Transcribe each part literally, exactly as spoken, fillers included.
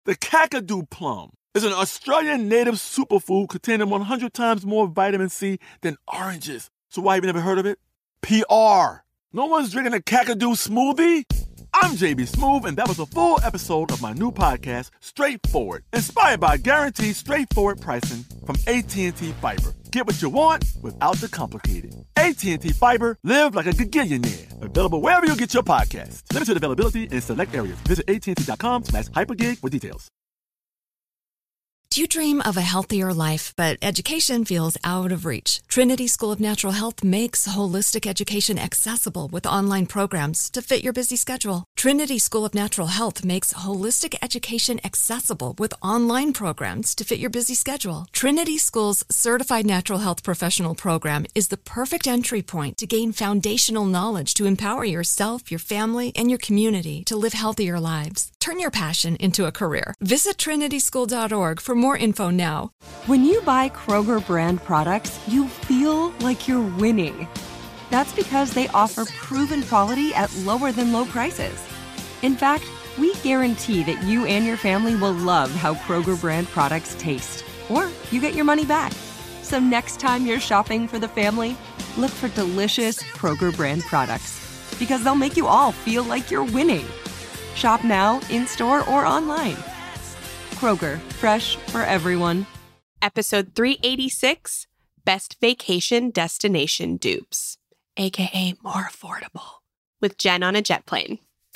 The Kakadu plum is an Australian native superfood containing one hundred times more vitamin C than oranges. So why have you never heard of it? P R. No one's drinking a Kakadu smoothie? I'm J B Smoove, and that was a full episode of my new podcast, Straightforward, inspired by guaranteed straightforward pricing from A T and T Fiber. Get what you want without the complicated. A T and T Fiber, live like a gigillionaire. Available wherever you get your podcasts. Limited availability in select areas. Visit AT&T.com slash hypergig for details. Do you dream of a healthier life, but education feels out of reach? Trinity School of Natural Health makes holistic education accessible with online programs to fit your busy schedule. Trinity School of Natural Health makes holistic education accessible with online programs to fit your busy schedule. Trinity School's Certified Natural Health Professional Program is the perfect entry point to gain foundational knowledge to empower yourself, your family, and your community to live healthier lives. Turn your passion into a career. Visit trinity school dot org for more info now. When you buy Kroger brand products, you feel like you're winning. That's because they offer proven quality at lower than low prices. In fact, we guarantee that you and your family will love how Kroger brand products taste, or you get your money back. So next time you're shopping for the family, look for delicious Kroger brand products, because they'll make you all feel like you're winning. Shop now, in-store, or online. Kroger, fresh for everyone. Episode three eighty-six, Best Vacation Destination Dupes, aka more affordable, with Jen on a jet plane.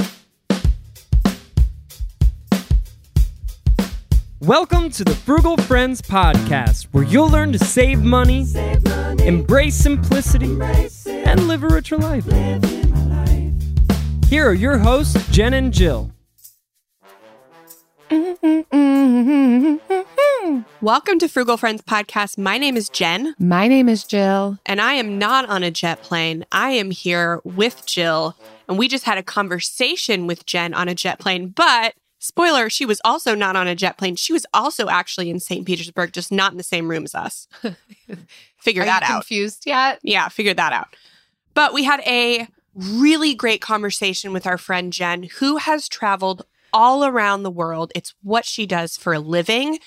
Welcome to the Frugal Friends Podcast, where you'll learn to save money, save money embrace simplicity, embrace and live a richer life. Here are your hosts, Jen and Jill. Welcome to Frugal Friends Podcast. My name is Jen. My name is Jill. And I am not on a jet plane. I am here with Jill. And we just had a conversation with Jen on a jet plane. But, spoiler, she was also not on a jet plane. She was also actually in Saint Petersburg, just not in the same room as us. Figure Are that you out. Confused yet? Yeah, figure that out. But we had a really great conversation with our friend Jen, who has traveled all around the world. It's what she does for a living.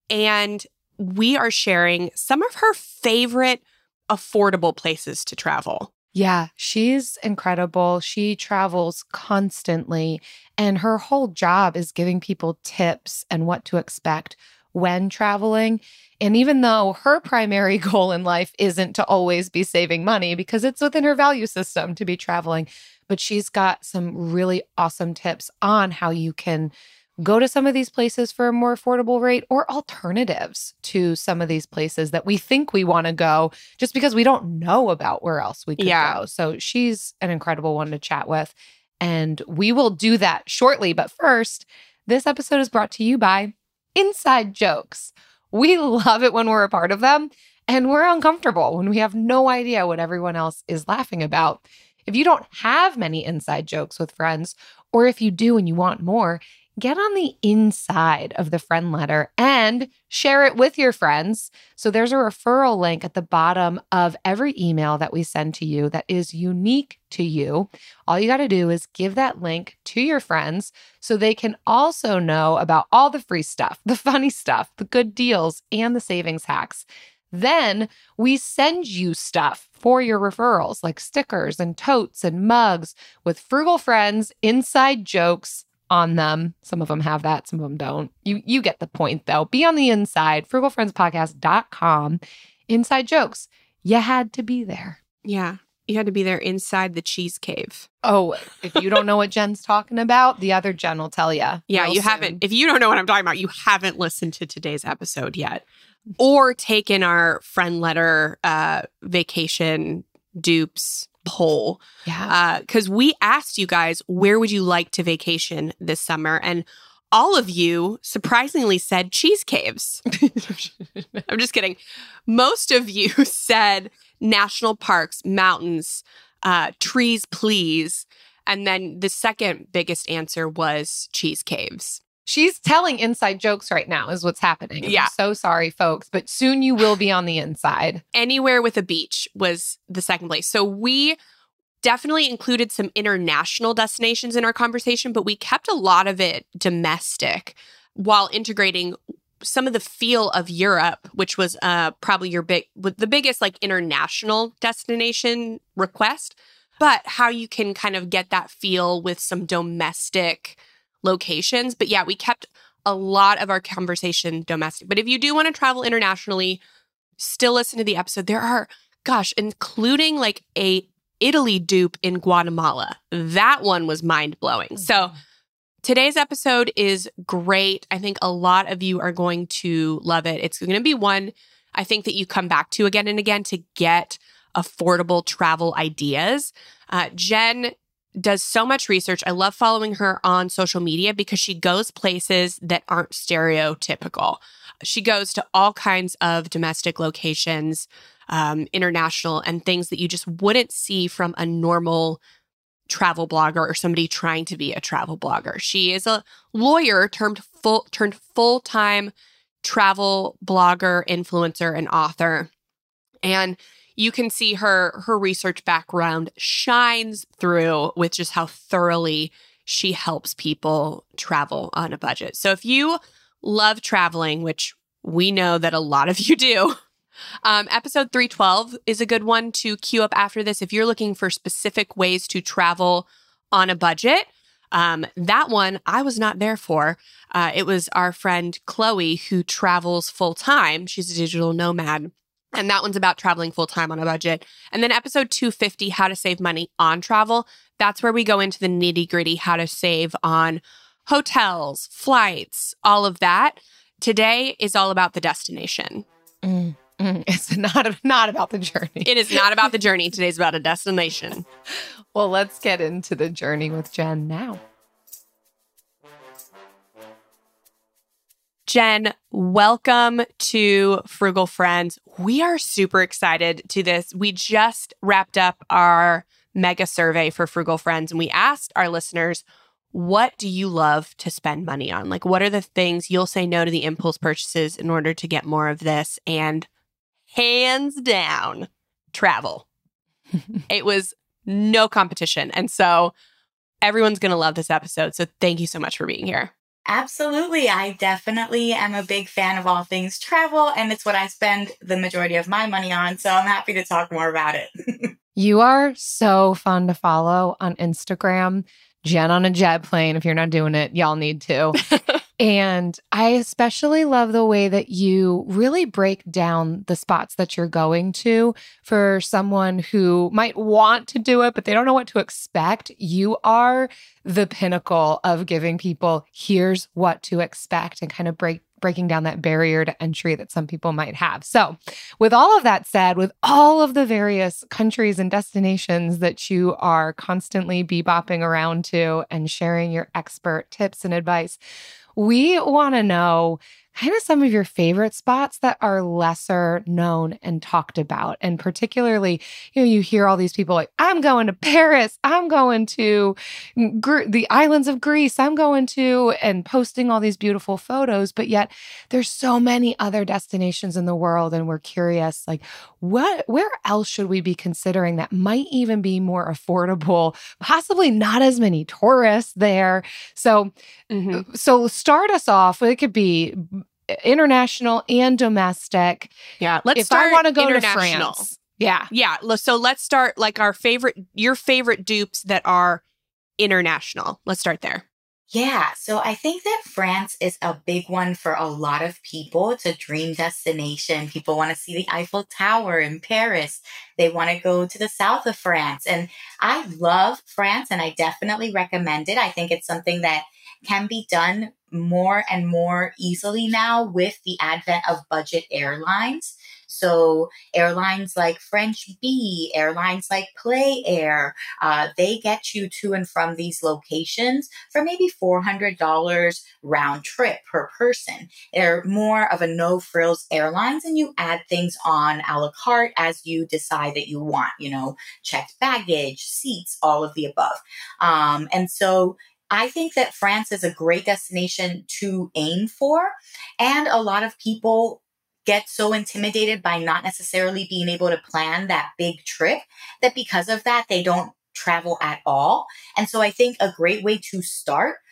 And we are sharing some of her favorite affordable places to travel. Yeah, she's incredible. She travels constantly, and her whole job is giving people tips and what to expect when traveling. And even though her primary goal in life isn't to always be saving money, because it's within her value system to be traveling, but she's got some really awesome tips on how you can go to some of these places for a more affordable rate, or alternatives to some of these places that we think we want to go just because we don't know about where else we could yeah. go. So she's an incredible one to chat with. And we will do that shortly. But first, this episode is brought to you by Inside Jokes. We love it when we're a part of them, and we're uncomfortable when we have no idea what everyone else is laughing about. If you don't have many inside jokes with friends, or if you do and you want more, get on the inside of the friend letter and share it with your friends. So there's a referral link at the bottom of every email that we send to you that is unique to you. All you got to do is give that link to your friends so they can also know about all the free stuff, the funny stuff, the good deals, and the savings hacks. Then we send you stuff for your referrals, like stickers and totes and mugs with Frugal Friends inside jokes on them. Some of them have that, some of them don't. You you get the point, though. Be on the inside, frugal friends podcast dot com. Inside jokes. You had to be there. Yeah, you had to be there inside the cheese cave. Oh, if you don't know what Jen's talking about, the other Jen will tell you. Yeah, you soon. haven't. If you don't know what I'm talking about, you haven't listened to today's episode yet, or taken our friend letter uh, vacation dupes poll. Yeah. Because uh, we asked you guys, where would you like to vacation this summer? And all of you surprisingly said cheese caves. I'm just kidding. Most of you said national parks, mountains, uh, trees, please. And then the second biggest answer was cheese caves. She's telling inside jokes right now is what's happening. Yeah. I'm so sorry, folks, but soon you will be on the inside. Anywhere with a beach was the second place. So we definitely included some international destinations in our conversation, but we kept a lot of it domestic. while integrating some of the feel of Europe, which was uh, probably your big, with the biggest like international destination request, but how you can kind of get that feel with some domestic locations. But yeah, we kept a lot of our conversation domestic. But if you do want to travel internationally, still listen to the episode. There are, gosh, including like a Italy dupe in Guatemala. That one was mind-blowing. So today's episode is great. I think a lot of you are going to love it. It's going to be one I think that you come back to again and again to get affordable travel ideas. Uh, Jen does so much research. I love following her on social media because she goes places that aren't stereotypical. She goes to all kinds of domestic locations, um, international, and things that you just wouldn't see from a normal travel blogger or somebody trying to be a travel blogger. She is a lawyer turned full turned full-time travel blogger, influencer, and author. And you can see her her research background shines through with just how thoroughly she helps people travel on a budget. So if you love traveling, which we know that a lot of you do, um, episode three twelve is a good one to queue up after this. If you're looking for specific ways to travel on a budget, um, that one I was not there for. Uh, it was our friend Chloe who travels full time. She's a digital nomad. And that one's about traveling full-time on a budget. And then episode two fifty, how to save money on travel. That's where we go into the nitty-gritty, how to save on hotels, flights, all of that. Today is all about the destination. Mm, mm. It's not, not about the journey. It is not about the journey. Today's about a destination. Well, let's get into the journey with Jen now. Jen, welcome to Frugal Friends. We are super excited to this. We just wrapped up our mega survey for Frugal Friends, and we asked our listeners, what do you love to spend money on? Like, what are the things you'll say no to the impulse purchases in order to get more of this? And hands down, travel. It was no competition. And so everyone's going to love this episode. So thank you so much for being here. Absolutely. I definitely am a big fan of all things travel, and it's what I spend the majority of my money on. So I'm happy to talk more about it. You are so fun to follow on Instagram. Jen on a jet plane. If you're not doing it, y'all need to. And I especially love the way that you really break down the spots that you're going to for someone who might want to do it, but they don't know what to expect. You are the pinnacle of giving people, here's what to expect, and kind of break breaking down that barrier to entry that some people might have. So with all of that said, with all of the various countries and destinations that you are constantly bebopping around to and sharing your expert tips and advice, we want to know kind of some of your favorite spots that are lesser known and talked about. And particularly, you know, you hear all these people like, I'm going to Paris, I'm going to Gr- the islands of Greece, I'm going to, and posting all these beautiful photos. But yet there's so many other destinations in the world. And we're curious, like, what, where else should we be considering that might even be more affordable, possibly not as many tourists there. So, mm-hmm. so start us off. It could be international and domestic. Yeah, let's if start I want to go to international. France. Yeah. Yeah. So let's start like our favorite, your favorite dupes that are international. Let's start there. Yeah. So I think that France is a big one for a lot of people. It's a dream destination. People want to see the Eiffel Tower in Paris. They want to go to the south of France. And I love France, and I definitely recommend it. I think it's something that can be done more and more easily now with the advent of budget airlines. So airlines like French Bee, airlines like Play Air, uh, they get you to and from these locations for maybe four hundred dollars round trip per person. They're more of a no-frills airlines, and you add things on a la carte as you decide that you want, you know, checked baggage, seats, all of the above. Um, and so I think that France is a great destination to aim for. And a lot of people get so intimidated by not necessarily being able to plan that big trip that because of that, they don't travel at all. And so I think a great way to start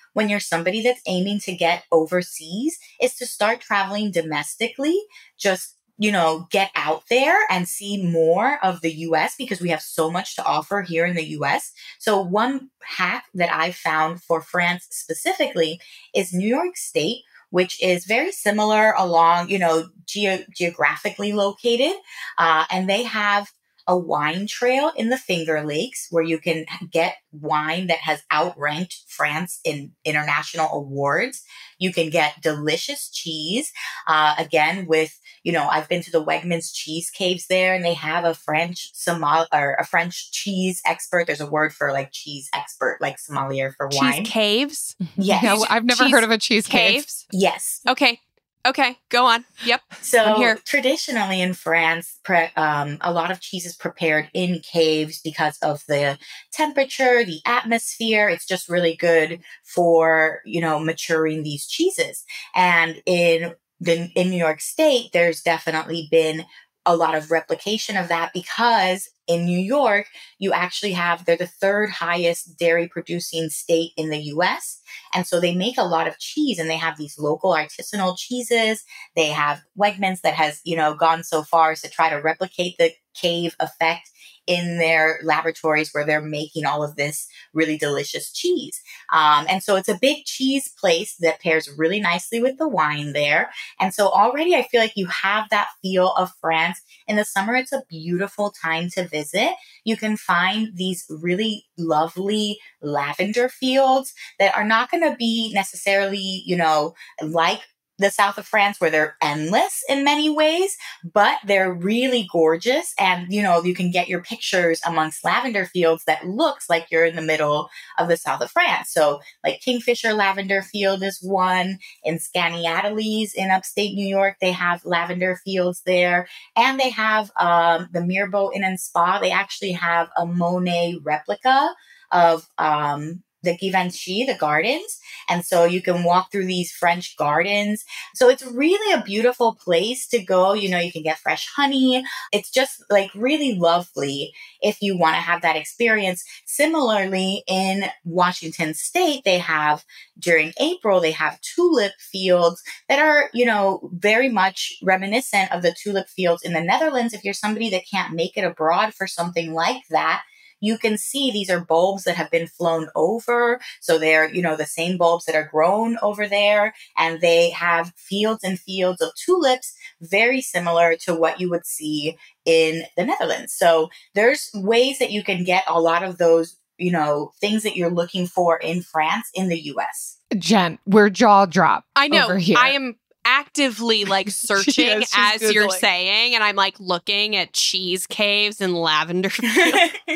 when you're somebody that's aiming to get overseas is to start traveling domestically. Just, you know, get out there and see more of the U S because we have so much to offer here in the U S. So one hack that I found for France specifically is New York State, which is very similar along, you know, ge- geographically located. Uh, and they have a wine trail in the Finger Lakes where you can get wine that has outranked France in international awards. You can get delicious cheese. Uh, again, with, you know, I've been to the Wegmans cheese caves there, and they have a French sommelier or a French cheese expert. There's a word for like cheese expert, like sommelier for Cheese wine. caves? Yes. Yeah, I've never Cheese heard of a cheese cave. Caves? Yes. Okay. Okay. Go on. Yep. I'm So here. traditionally in France, pre- um, a lot of cheese is prepared in caves because of the temperature, the atmosphere. It's just really good for, you know, maturing these cheeses. And in the, in New York State, there's definitely been a lot of replication of that because in New York, you actually have, they're the third highest dairy producing state in the U S. And so they make a lot of cheese, and they have these local artisanal cheeses. They have Wegmans that has, you know, gone so far as to try to replicate the cave effect in their laboratories where they're making all of this really delicious cheese. Um, and so it's a big cheese place that pairs really nicely with the wine there. And so already I feel like you have that feel of France. In the summer, it's a beautiful time to visit. You can find these really lovely lavender fields that are not going to be necessarily, you know, like the south of France where they're endless in many ways, but they're really gorgeous. And, you know, you can get your pictures amongst lavender fields that looks like you're in the middle of the south of France. So like Kingfisher Lavender Field is one. In Skaneateles in upstate New York, they have lavender fields there. And they have um, the Mirbeau Inn and Spa. They actually have a Monet replica of um, the Givenchy, the gardens. And so you can walk through these French gardens. So it's really a beautiful place to go. You know, you can get fresh honey. It's just like really lovely if you want to have that experience. Similarly, in Washington State, they have, during April, they have tulip fields that are, you know, very much reminiscent of the tulip fields in the Netherlands. If you're somebody that can't make it abroad for something like that, you can see these are bulbs that have been flown over. So they're, you know, the same bulbs that are grown over there. And they have fields and fields of tulips, very similar to what you would see in the Netherlands. So there's ways that you can get a lot of those, you know, things that you're looking for in France in the U S. Jen, we're jaw drop. I know. Over here. I am actively like searching Yes, she's as you're Googling. saying, and I'm like looking at cheese caves and lavender fields.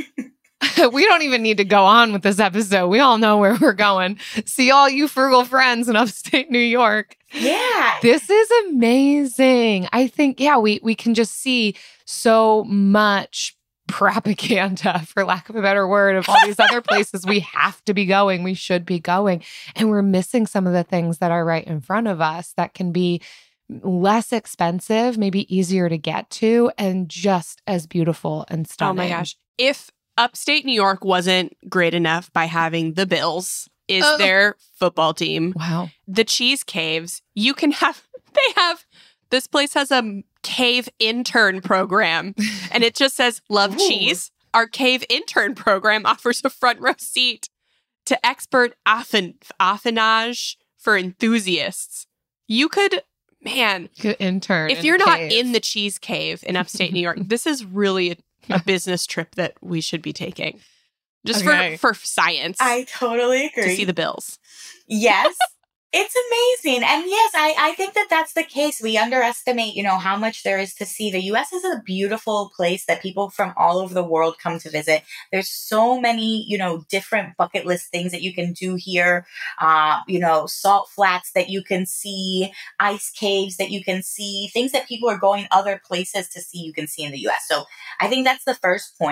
We don't even need to go on with this episode. We all know where we're going. See all you frugal friends in upstate New York. Yeah. This is amazing. I think, yeah, we, we can just see so much propaganda, for lack of a better word, of all these other places we have to be going, we should be going. And we're missing some of the things that are right in front of us that can be less expensive, maybe easier to get to, and just as beautiful and stunning. Oh my gosh. If upstate New York wasn't great enough by having the Bills is Oh. their football team, Wow. the cheese caves, you can have, they have, this place has a cave intern program, and it just says, love Ooh. cheese. Our cave intern program offers a front row seat to expert affin- affinage for enthusiasts. You could, man, Good intern. if in you're a not cave. in the cheese cave in upstate New York, this is really a, a business trip that we should be taking. Just Okay. for, for science. I totally agree. to see the Bills. Yes. It's amazing. And yes, I, I think that that's the case. We underestimate, you know, how much there is to see. The U S is a beautiful place that people from all over the world come to visit. There's so many, you know, different bucket list things that you can do here. Uh, you know, salt flats that you can see, ice caves that you can see, things that people are going other places to see, you can see in the U S. So I think that's the first point.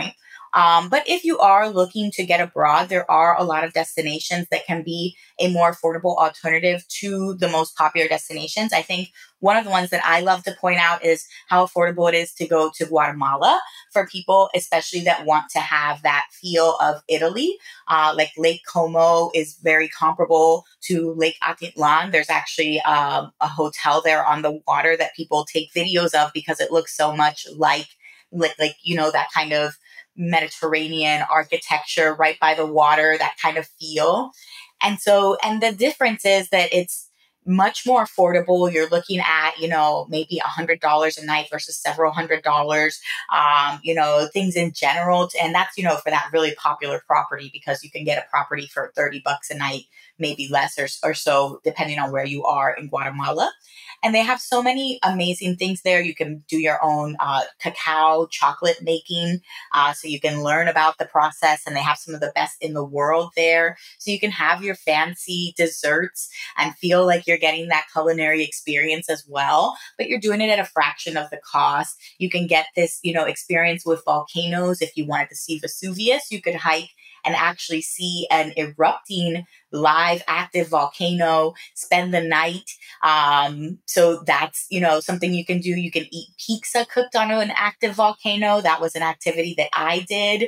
Um, but if you are looking to get abroad, there are a lot of destinations that can be a more affordable alternative to the most popular destinations. I think one of the ones that I love to point out is how affordable it is to go to Guatemala for people, especially that want to have that feel of Italy. Uh, like Lake Como is very comparable to Lake Atitlan. There's actually um, a hotel there on the water that people take videos of because it looks so much like, like, like you know, that kind of Mediterranean architecture right by the water, that kind of feel. And so, and the difference is that it's much more affordable. You're looking at, you know, maybe a hundred dollars a night versus several hundred dollars, um, you know, things in general. And that's, you know, for that really popular property, because you can get a property for thirty bucks a night, maybe less or, or so, depending on where you are in Guatemala. And they have so many amazing things there. You can do your own uh, cacao chocolate making. Uh, so you can learn about the process, and they have some of the best in the world there. So you can have your fancy desserts and feel like you're getting that culinary experience as well, but you're doing it at a fraction of the cost. You can get this, you know, experience with volcanoes. If you wanted to see Vesuvius, you could hike and actually see an erupting live active volcano, spend the night. Um, so that's, you know, something you can do. You can eat pizza cooked on an active volcano. That was an activity that I did.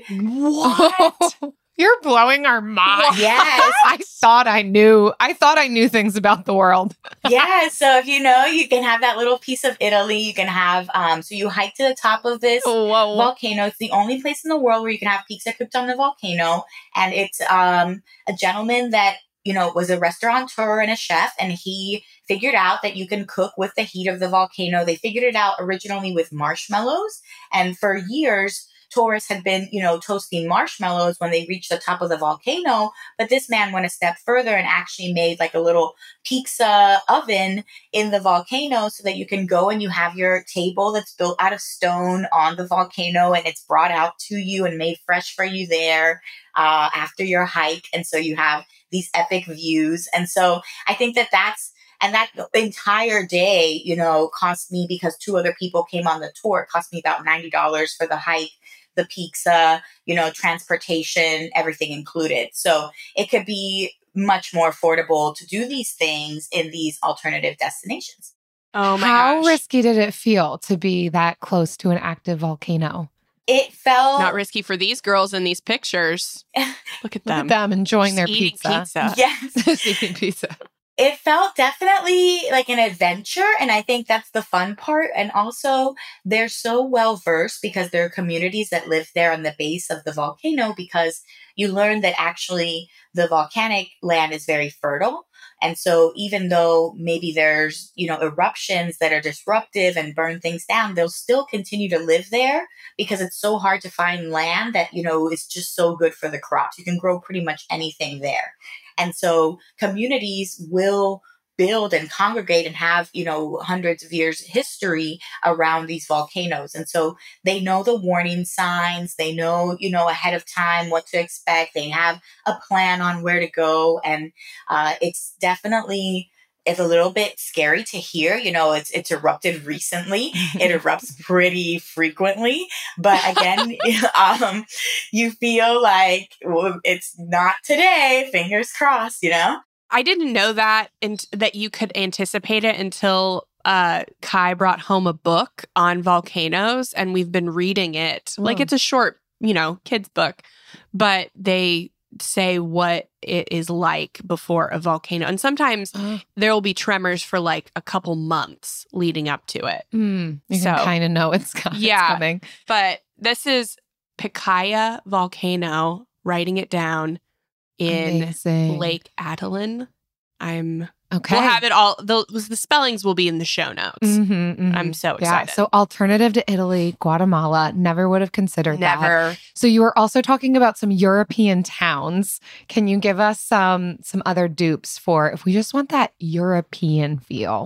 What? You're blowing our mind. Yes. I thought I knew. I thought I knew things about the world. Yeah. So if you know, you can have that little piece of Italy. You can have, um, so you hike to the top of this Whoa. volcano. It's the only place in the world where you can have pizza cooked on the volcano. And it's um, a gentleman that, you know, was a restaurateur and a chef, and he figured out that you can cook with the heat of the volcano. They figured it out originally with marshmallows. And for years, tourists had been, you know, toasting marshmallows when they reached the top of the volcano. But this man went a step further and actually made like a little pizza oven in the volcano so that you can go and you have your table that's built out of stone on the volcano, and it's brought out to you and made fresh for you there uh, after your hike. And so you have these epic views. And so I think that that's, and that entire day, you know, cost me, because two other people came on the tour, it cost me about ninety dollars for the hike, the pizza, you know, transportation, everything included. So it could be much more affordable to do these things in these alternative destinations. Oh my How gosh. risky did it feel to be that close to an active volcano? It felt Not risky for these girls in these pictures. Look at Look them. at them enjoying their Just eating pizza. pizza. yes. Eating pizza. It felt definitely like an adventure. And I think that's the fun part. And also, they're so well versed because there are communities that live there on the base of the volcano, because you learn that actually the volcanic land is very fertile. And so even though maybe there's, you know, eruptions that are disruptive and burn things down, they'll still continue to live there because it's so hard to find land that, you know, is just so good for the crops. You can grow pretty much anything there. And so communities will build and congregate and have, you know, hundreds of years history around these volcanoes. And so they know the warning signs, they know, you know, ahead of time what to expect. They have a plan on where to go. And uh, it's definitely, it's a little bit scary to hear, you know, it's, it's erupted recently. It erupts pretty frequently, but again, um, you feel like, well, it's not today, fingers crossed, you know? I didn't know that and that you could anticipate it until uh, Kai brought home a book on volcanoes, and we've been reading it. Oh. Like, it's a short, you know, kids book, but they say what it is like before a volcano. And sometimes Oh. there will be tremors for like a couple months leading up to it. Mm, you So- can kind of know it's, co- it's Yeah. coming. But this is Picaya Volcano, writing it down in Amazing. Lake Atitlan. I'm Okay. We'll have it all. The, the spellings will be in the show notes. Mhm, mhm. I'm so Yeah. excited. So alternative to Italy, Guatemala, never would have considered that. Never. So you were also talking about some European towns. Can you give us some some other dupes for if we just want that European feel?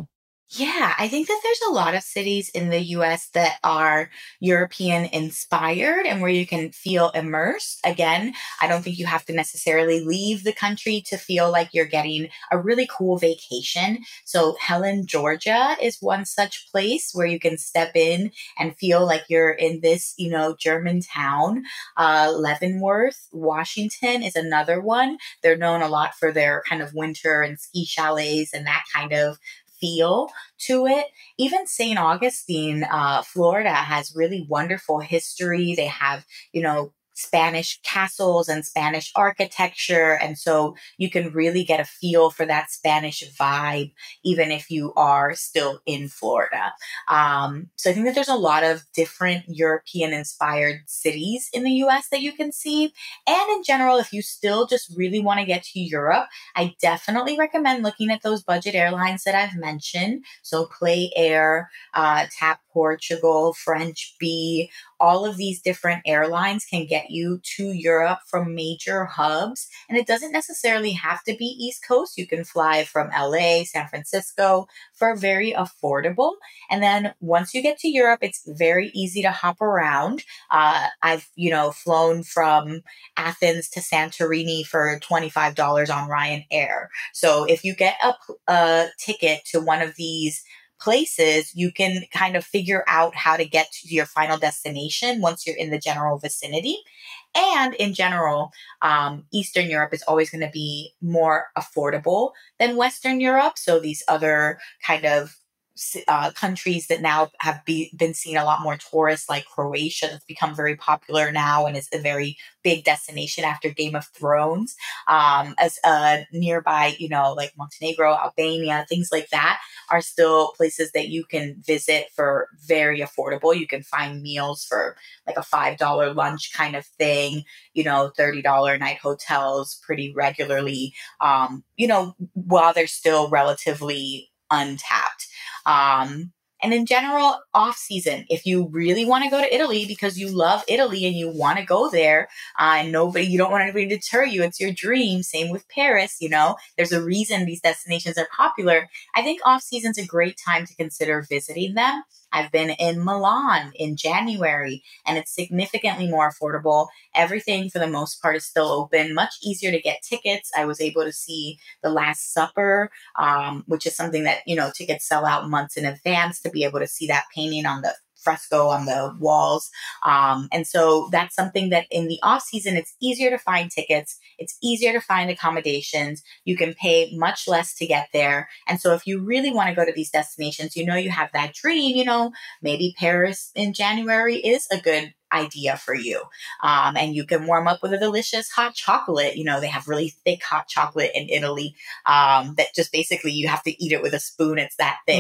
Yeah, I think that there's a lot of cities in the U S that are European inspired and where you can feel immersed. Again, I don't think you have to necessarily leave the country to feel like you're getting a really cool vacation. So Helen, Georgia is one such place where you can step in and feel like you're in this, you know, German town. Uh, Leavenworth, Washington is another one. They're known a lot for their kind of winter and ski chalets and that kind of feel to it. Even Saint Augustine, uh, Florida has really wonderful history. They have, you know, Spanish castles and Spanish architecture. And so you can really get a feel for that Spanish vibe, even if you are still in Florida. Um, so I think that there's a lot of different European inspired cities in the U S that you can see. And in general, if you still just really want to get to Europe, I definitely recommend looking at those budget airlines that I've mentioned. So Play Air, uh, Tap Portugal, French Bee, all of these different airlines can get you to Europe from major hubs. And it doesn't necessarily have to be East Coast. You can fly from L A, San Francisco for very affordable. And then once you get to Europe, it's very easy to hop around. Uh, I've, you know, flown from Athens to Santorini for twenty-five dollars on Ryanair. So if you get a, a ticket to one of these places, you can kind of figure out how to get to your final destination once you're in the general vicinity. And in general, um, Eastern Europe is always going to be more affordable than Western Europe. So these other kind of uh, countries that now have be, been seeing a lot more tourists, like Croatia, that's become very popular now and is a very big destination after Game of Thrones, um, as uh, nearby, you know, like Montenegro, Albania, things like that are still places that you can visit for very affordable. You can find meals for like a five dollars lunch kind of thing, you know, thirty dollars night hotels pretty regularly, um, you know, while they're still relatively untapped. Um, and in general, off season, if you really want to go to Italy because you love Italy and you want to go there, uh, and nobody, you don't want anybody to deter you. It's your dream. Same with Paris. You know, there's a reason these destinations are popular. I think off season's a great time to consider visiting them. I've been in Milan in January, and it's significantly more affordable. Everything, for the most part, is still open. Much easier to get tickets. I was able to see The Last Supper, um, which is something that, you know, tickets sell out months in advance to be able to see that painting on the fresco on the walls. Um, and so that's something that in the off season, it's easier to find tickets. It's easier to find accommodations. You can pay much less to get there. And so if you really want to go to these destinations, you know, you have that dream, you know, maybe Paris in January is a good idea for you. Um, and you can warm up with a delicious hot chocolate. You know, they have really thick hot chocolate in Italy um, that just basically you have to eat it with a spoon. It's that thick.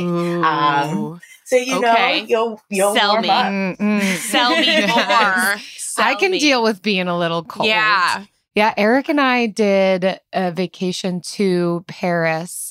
Um, so, you okay. know, you'll, you'll Sell warm me. up. Mm-mm. Sell me more. Sell I can me. deal with being a little cold. Yeah. Yeah. Eric and I did a vacation to Paris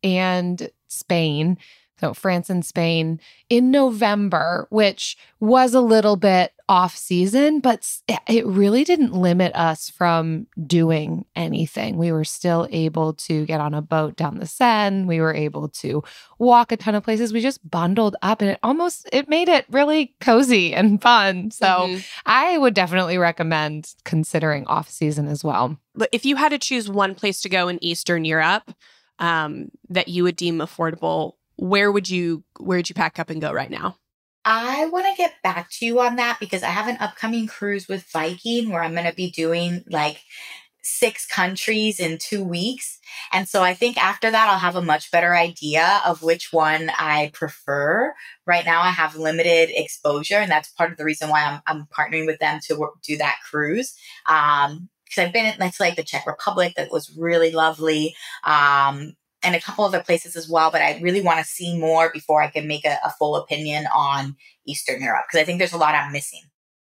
and Spain. So France and Spain in November, which was a little bit off season, but it really didn't limit us from doing anything. We were still able to get on a boat down the Seine. We were able to walk a ton of places. We just bundled up, and it almost, it made it really cozy and fun. So mm-hmm. I would definitely recommend considering off season as well. But if you had to choose one place to go in Eastern Europe um, that you would deem affordable, where would you where would you pack up and go right now? I want to get back to you on that because I have an upcoming cruise with Viking where I'm going to be doing like six countries in two weeks. And so I think after that, I'll have a much better idea of which one I prefer. Right now, I have limited exposure, and that's part of the reason why I'm, I'm partnering with them to work, do that cruise. Um, because I've been in like, like the Czech Republic, that was really lovely. Um, and a couple other places as well, but I really want to see more before I can make a, a full opinion on Eastern Europe, because I think there's a lot I'm missing.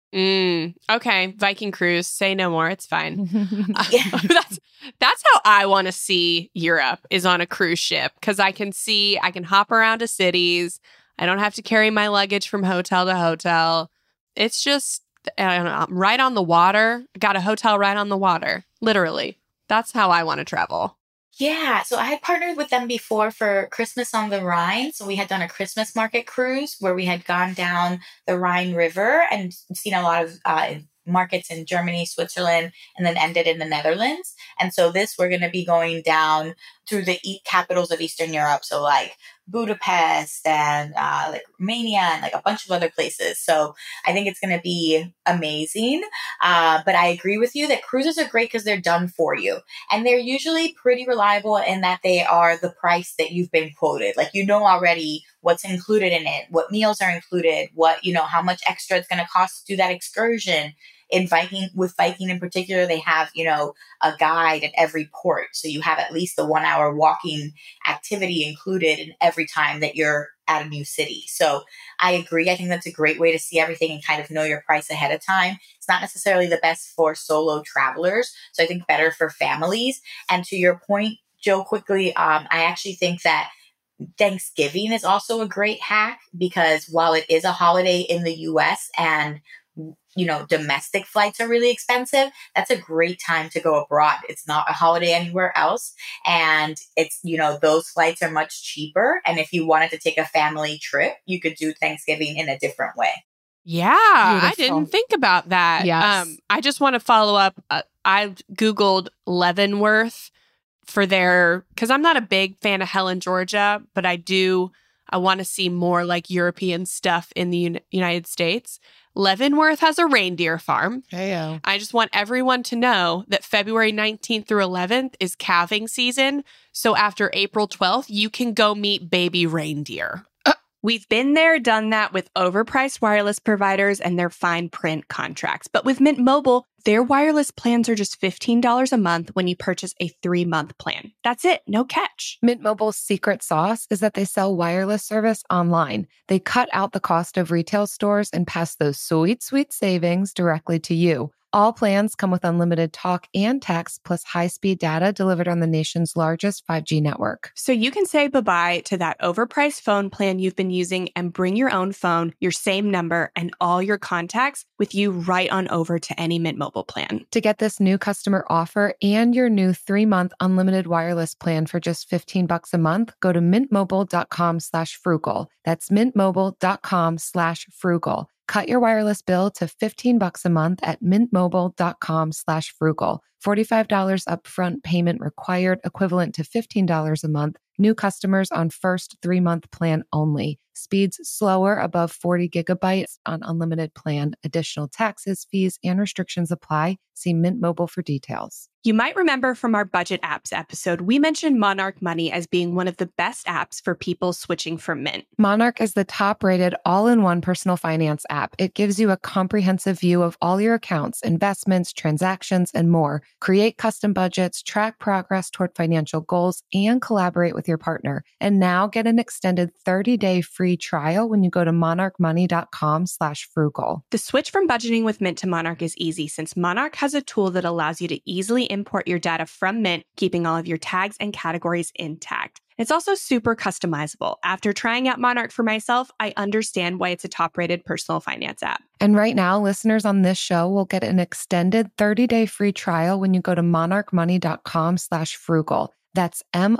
Mm, okay, Viking cruise, say no more, it's fine. that's, that's how I want to see Europe, is on a cruise ship, because I can see, I can hop around to cities. I don't have to carry my luggage from hotel to hotel. It's just, I don't know, I'm right on the water. I got a hotel right on the water, literally. That's how I want to travel. Yeah, so I had partnered with them before for Christmas on the Rhine. So we had done a Christmas market cruise where we had gone down the Rhine River and seen a lot of uh, markets in Germany, Switzerland, and then ended in the Netherlands. And so this, we're going to be going down through the e- capitals of Eastern Europe. So like Budapest and uh, like Romania and like a bunch of other places. So I think it's going to be amazing. Uh, but I agree with you that cruises are great because they're done for you. And they're usually pretty reliable in that they are the price that you've been quoted. Like, you know already what's included in it, what meals are included, what, you know, how much extra it's going to cost to do that excursion. In Viking, with Viking in particular, they have, you know, a guide at every port. So you have at least the one hour walking activity included in every time that you're at a new city. So I agree. I think that's a great way to see everything and kind of know your price ahead of time. It's not necessarily the best for solo travelers. So I think better for families. And to your point, Joe, quickly, um, I actually think that Thanksgiving is also a great hack because while it is a holiday in the U S and you know, domestic flights are really expensive, that's a great time to go abroad. It's not a holiday anywhere else. And it's, you know, those flights are much cheaper. And if you wanted to take a family trip, you could do Thanksgiving in a different way. Yeah, Beautiful. I didn't think about that. Yes. Um, I just want to follow up. Uh, I Googled Leavenworth for their, because I'm not a big fan of Helen, Georgia, but I do, I want to see more like European stuff in the Un- United States. Leavenworth has a reindeer farm. Heyo. I just want everyone to know that February nineteenth through eleventh is calving season. So after April twelfth, you can go meet baby reindeer. We've been there, done that with overpriced wireless providers and their fine print contracts. But with Mint Mobile, their wireless plans are just fifteen dollars a month when you purchase a three-month plan. That's it. No catch. Mint Mobile's secret sauce is that they sell wireless service online. They cut out the cost of retail stores and pass those sweet, sweet savings directly to you. All plans come with unlimited talk and text plus high-speed data delivered on the nation's largest five G network. So you can say bye-bye to that overpriced phone plan you've been using and bring your own phone, your same number, and all your contacts with you right on over to any Mint Mobile plan. To get this new customer offer and your new three-month unlimited wireless plan for just fifteen bucks a month, go to mintmobile.com slash frugal. That's mintmobile.com slash frugal. Cut your wireless bill to fifteen bucks a month at mintmobile.com slash frugal. forty-five dollars upfront payment required, equivalent to fifteen dollars a month. New customers on first three-month plan only. Speeds slower above forty gigabytes on unlimited plan. Additional taxes, fees, and restrictions apply. See Mint Mobile for details. You might remember from our budget apps episode, we mentioned Monarch Money as being one of the best apps for people switching from Mint. Monarch is the top-rated all-in-one personal finance app. It gives you a comprehensive view of all your accounts, investments, transactions, and more. Create custom budgets, track progress toward financial goals, and collaborate with your partner. And now get an extended thirty-day free trial when you go to monarchmoney.com slash frugal. The switch from budgeting with Mint to Monarch is easy since Monarch has a tool that allows you to easily import your data from Mint, keeping all of your tags and categories intact. It's also super customizable. After trying out Monarch for myself, I understand why it's a top-rated personal finance app. And right now, listeners on this show will get an extended thirty-day free trial when you go to monarchmoney.com slash frugal. That's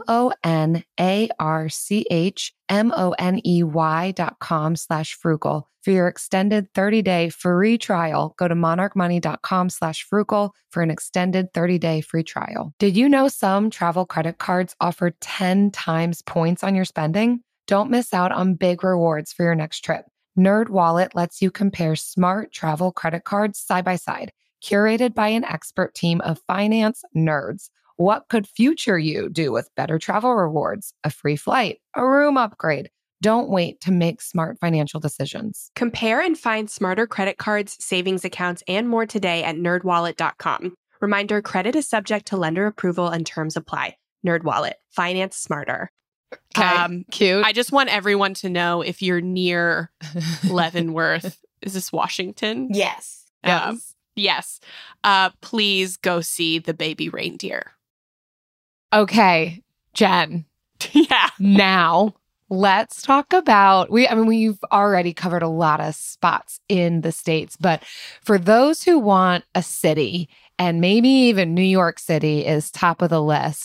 M-O-N-A-R-C-H-M-O-N-E-Y dot com slash frugal. For your extended thirty-day free trial, go to monarchmoney.com slash frugal for an extended thirty-day free trial. Did you know some travel credit cards offer ten times points on your spending? Don't miss out on big rewards for your next trip. NerdWallet lets you compare smart travel credit cards side by side, curated by an expert team of finance nerds. What could future you do with better travel rewards, a free flight, a room upgrade? Don't wait to make smart financial decisions. Compare and find smarter credit cards, savings accounts, and more today at nerd wallet dot com. Reminder, credit is subject to lender approval and terms apply. NerdWallet. Finance smarter. Okay, Um, cute. I just want everyone to know if you're near Leavenworth, is this Washington? Yes. Um, yes. Uh, please go see the baby reindeer. Okay, Jen. Yeah. Now, let's talk about we I mean we've already covered a lot of spots in the States, but for those who want a city, and maybe even New York City is top of the list,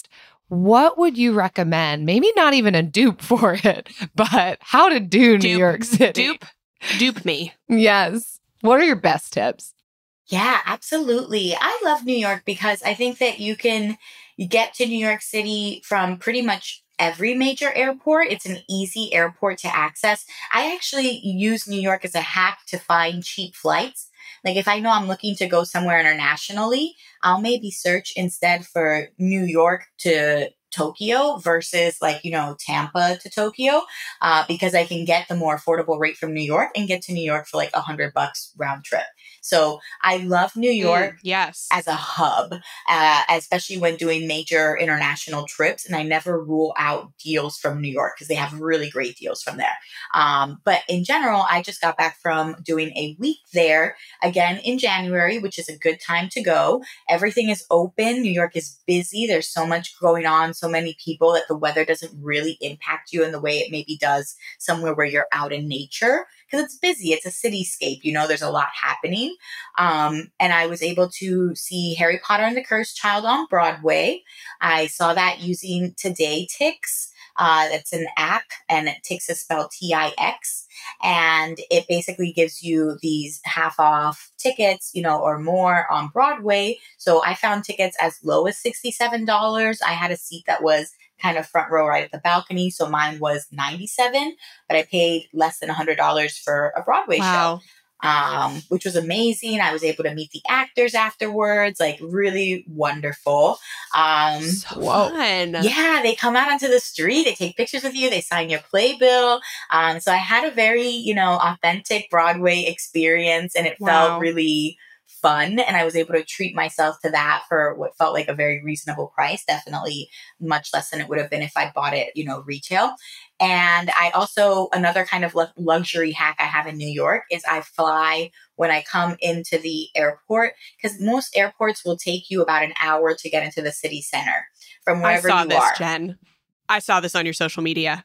what would you recommend? Maybe not even a dupe for it, but how to do New Dupe. York City. Dupe, dupe me. Yes. What are your best tips? Yeah, absolutely. I love New York because I think that you can get to New York City from pretty much every major airport. It's an easy airport to access. I actually use New York as a hack to find cheap flights. Like if I know I'm looking to go somewhere internationally, I'll maybe search instead for New York to Tokyo versus like, you know, Tampa to Tokyo, uh, because I can get the more affordable rate from New York and get to New York for like a hundred bucks round trip. So I love New York Mm, yes. as a hub, uh, especially when doing major international trips. And I never rule out deals from New York because they have really great deals from there. Um, but in general, I just got back from doing a week there again in January, which is a good time to go. Everything is open. New York is busy. There's so much going on, so many people that the weather doesn't really impact you in the way it maybe does somewhere where you're out in nature. Because it's busy. It's a cityscape. You know, there's a lot happening. Um, and I was able to see Harry Potter and the Cursed Child on Broadway. I saw that using Today Tix. Uh, it's an app, and Tix is spelled T I X. And it basically gives you these half off tickets, you know, or more on Broadway. So I found tickets as low as sixty-seven dollars. I had a seat that was kind of front row right at the balcony. So mine was ninety-seven dollars, but I paid less than one hundred dollars for a Broadway Wow. show, um, which was amazing. I was able to meet the actors afterwards, like really wonderful. Um, So Whoa. fun. yeah, they come out onto the street, they take pictures with you, they sign your playbill. Um, so I had a very, you know, authentic Broadway experience, and it Wow. felt really fun. And I was able to treat myself to that for what felt like a very reasonable price, definitely much less than it would have been if I bought it, you know, retail. And I also, another kind of lu- luxury hack I have in New York is I fly when I come into the airport, because most airports will take you about an hour to get into the city center from I wherever saw you this, are. Jen. I saw this on your social media.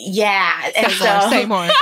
Yeah. And Say more. so, Say more.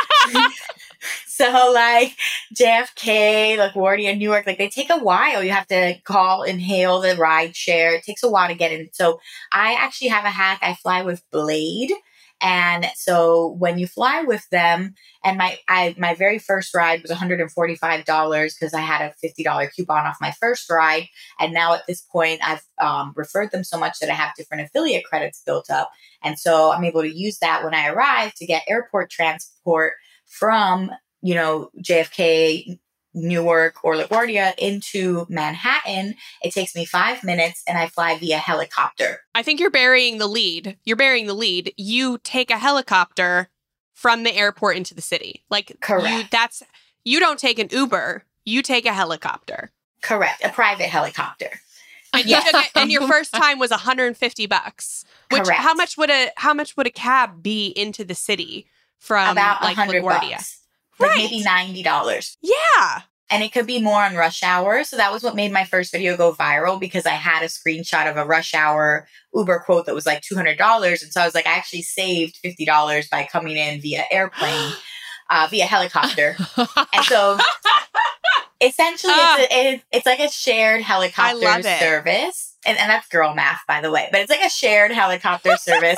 so like J F K, LaGuardia, Newark, like they take a while. You have to call and hail the ride share. It takes a while to get in. So I actually have a hack. I fly with Blade. And so when you fly with them, and my I my very first ride was one hundred forty-five dollars because I had a fifty dollars coupon off my first ride. And now at this point, I've um, referred them so much that I have different affiliate credits built up. And so I'm able to use that when I arrive to get airport transport from, you know, J F K, Newark, or LaGuardia into Manhattan. It takes me five minutes and I fly via helicopter. I think you're burying the lead. You're burying the lead. You take a helicopter from the airport into the city. Like, Correct. You, that's you don't take an Uber. You take a helicopter. Correct. A private helicopter. And, you took it- and your first time was one hundred fifty bucks. Which Correct. how much would a how much would a cab be into the city from About like one hundred LaGuardia? bucks. Like Right. maybe ninety dollars. Yeah. And it could be more on rush hour. So that was what made my first video go viral, because I had a screenshot of a rush hour Uber quote that was like two hundred dollars. And so I was like, I actually saved fifty dollars by coming in via airplane, uh, via helicopter. And so essentially it's, a, it, it's like a shared helicopter love it. service. And, and that's girl math, by the way. But it's like a shared helicopter service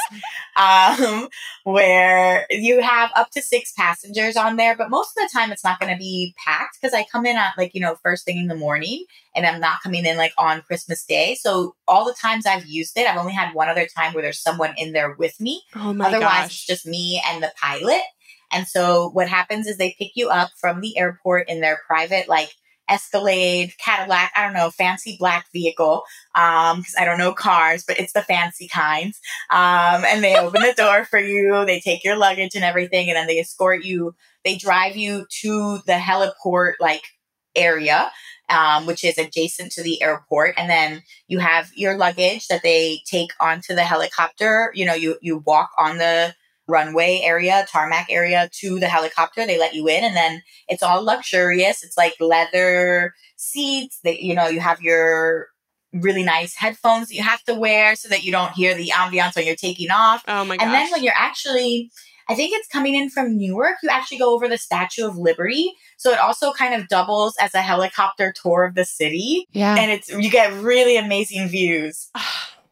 um, where you have up to six passengers on there. But most of the time, it's not going to be packed because I come in at like, you know, first thing in the morning, and I'm not coming in like on Christmas Day. So all the times I've used it, I've only had one other time where there's someone in there with me. Oh my Otherwise, gosh. it's just me and the pilot. And so what happens is they pick you up from the airport in their private, like, Escalade, Cadillac, I don't know, fancy black vehicle, um, because I don't know cars, but it's the fancy kinds. Um, and they open the door for you, they take your luggage and everything, and then they escort you, they drive you to the heliport, like, area, um, which is adjacent to the airport. And then you have your luggage that they take onto the helicopter. You know, you, you walk on the runway area, tarmac area to the helicopter. They let you in, and then it's all luxurious. It's like leather seats that, you know, you have your really nice headphones that you have to wear so that you don't hear the ambiance when you're taking off. Oh my gosh. And then when you're actually, I think it's coming in from Newark, you actually go over the Statue of Liberty. So it also kind of doubles as a helicopter tour of the city. Yeah. And it's, you get really amazing views.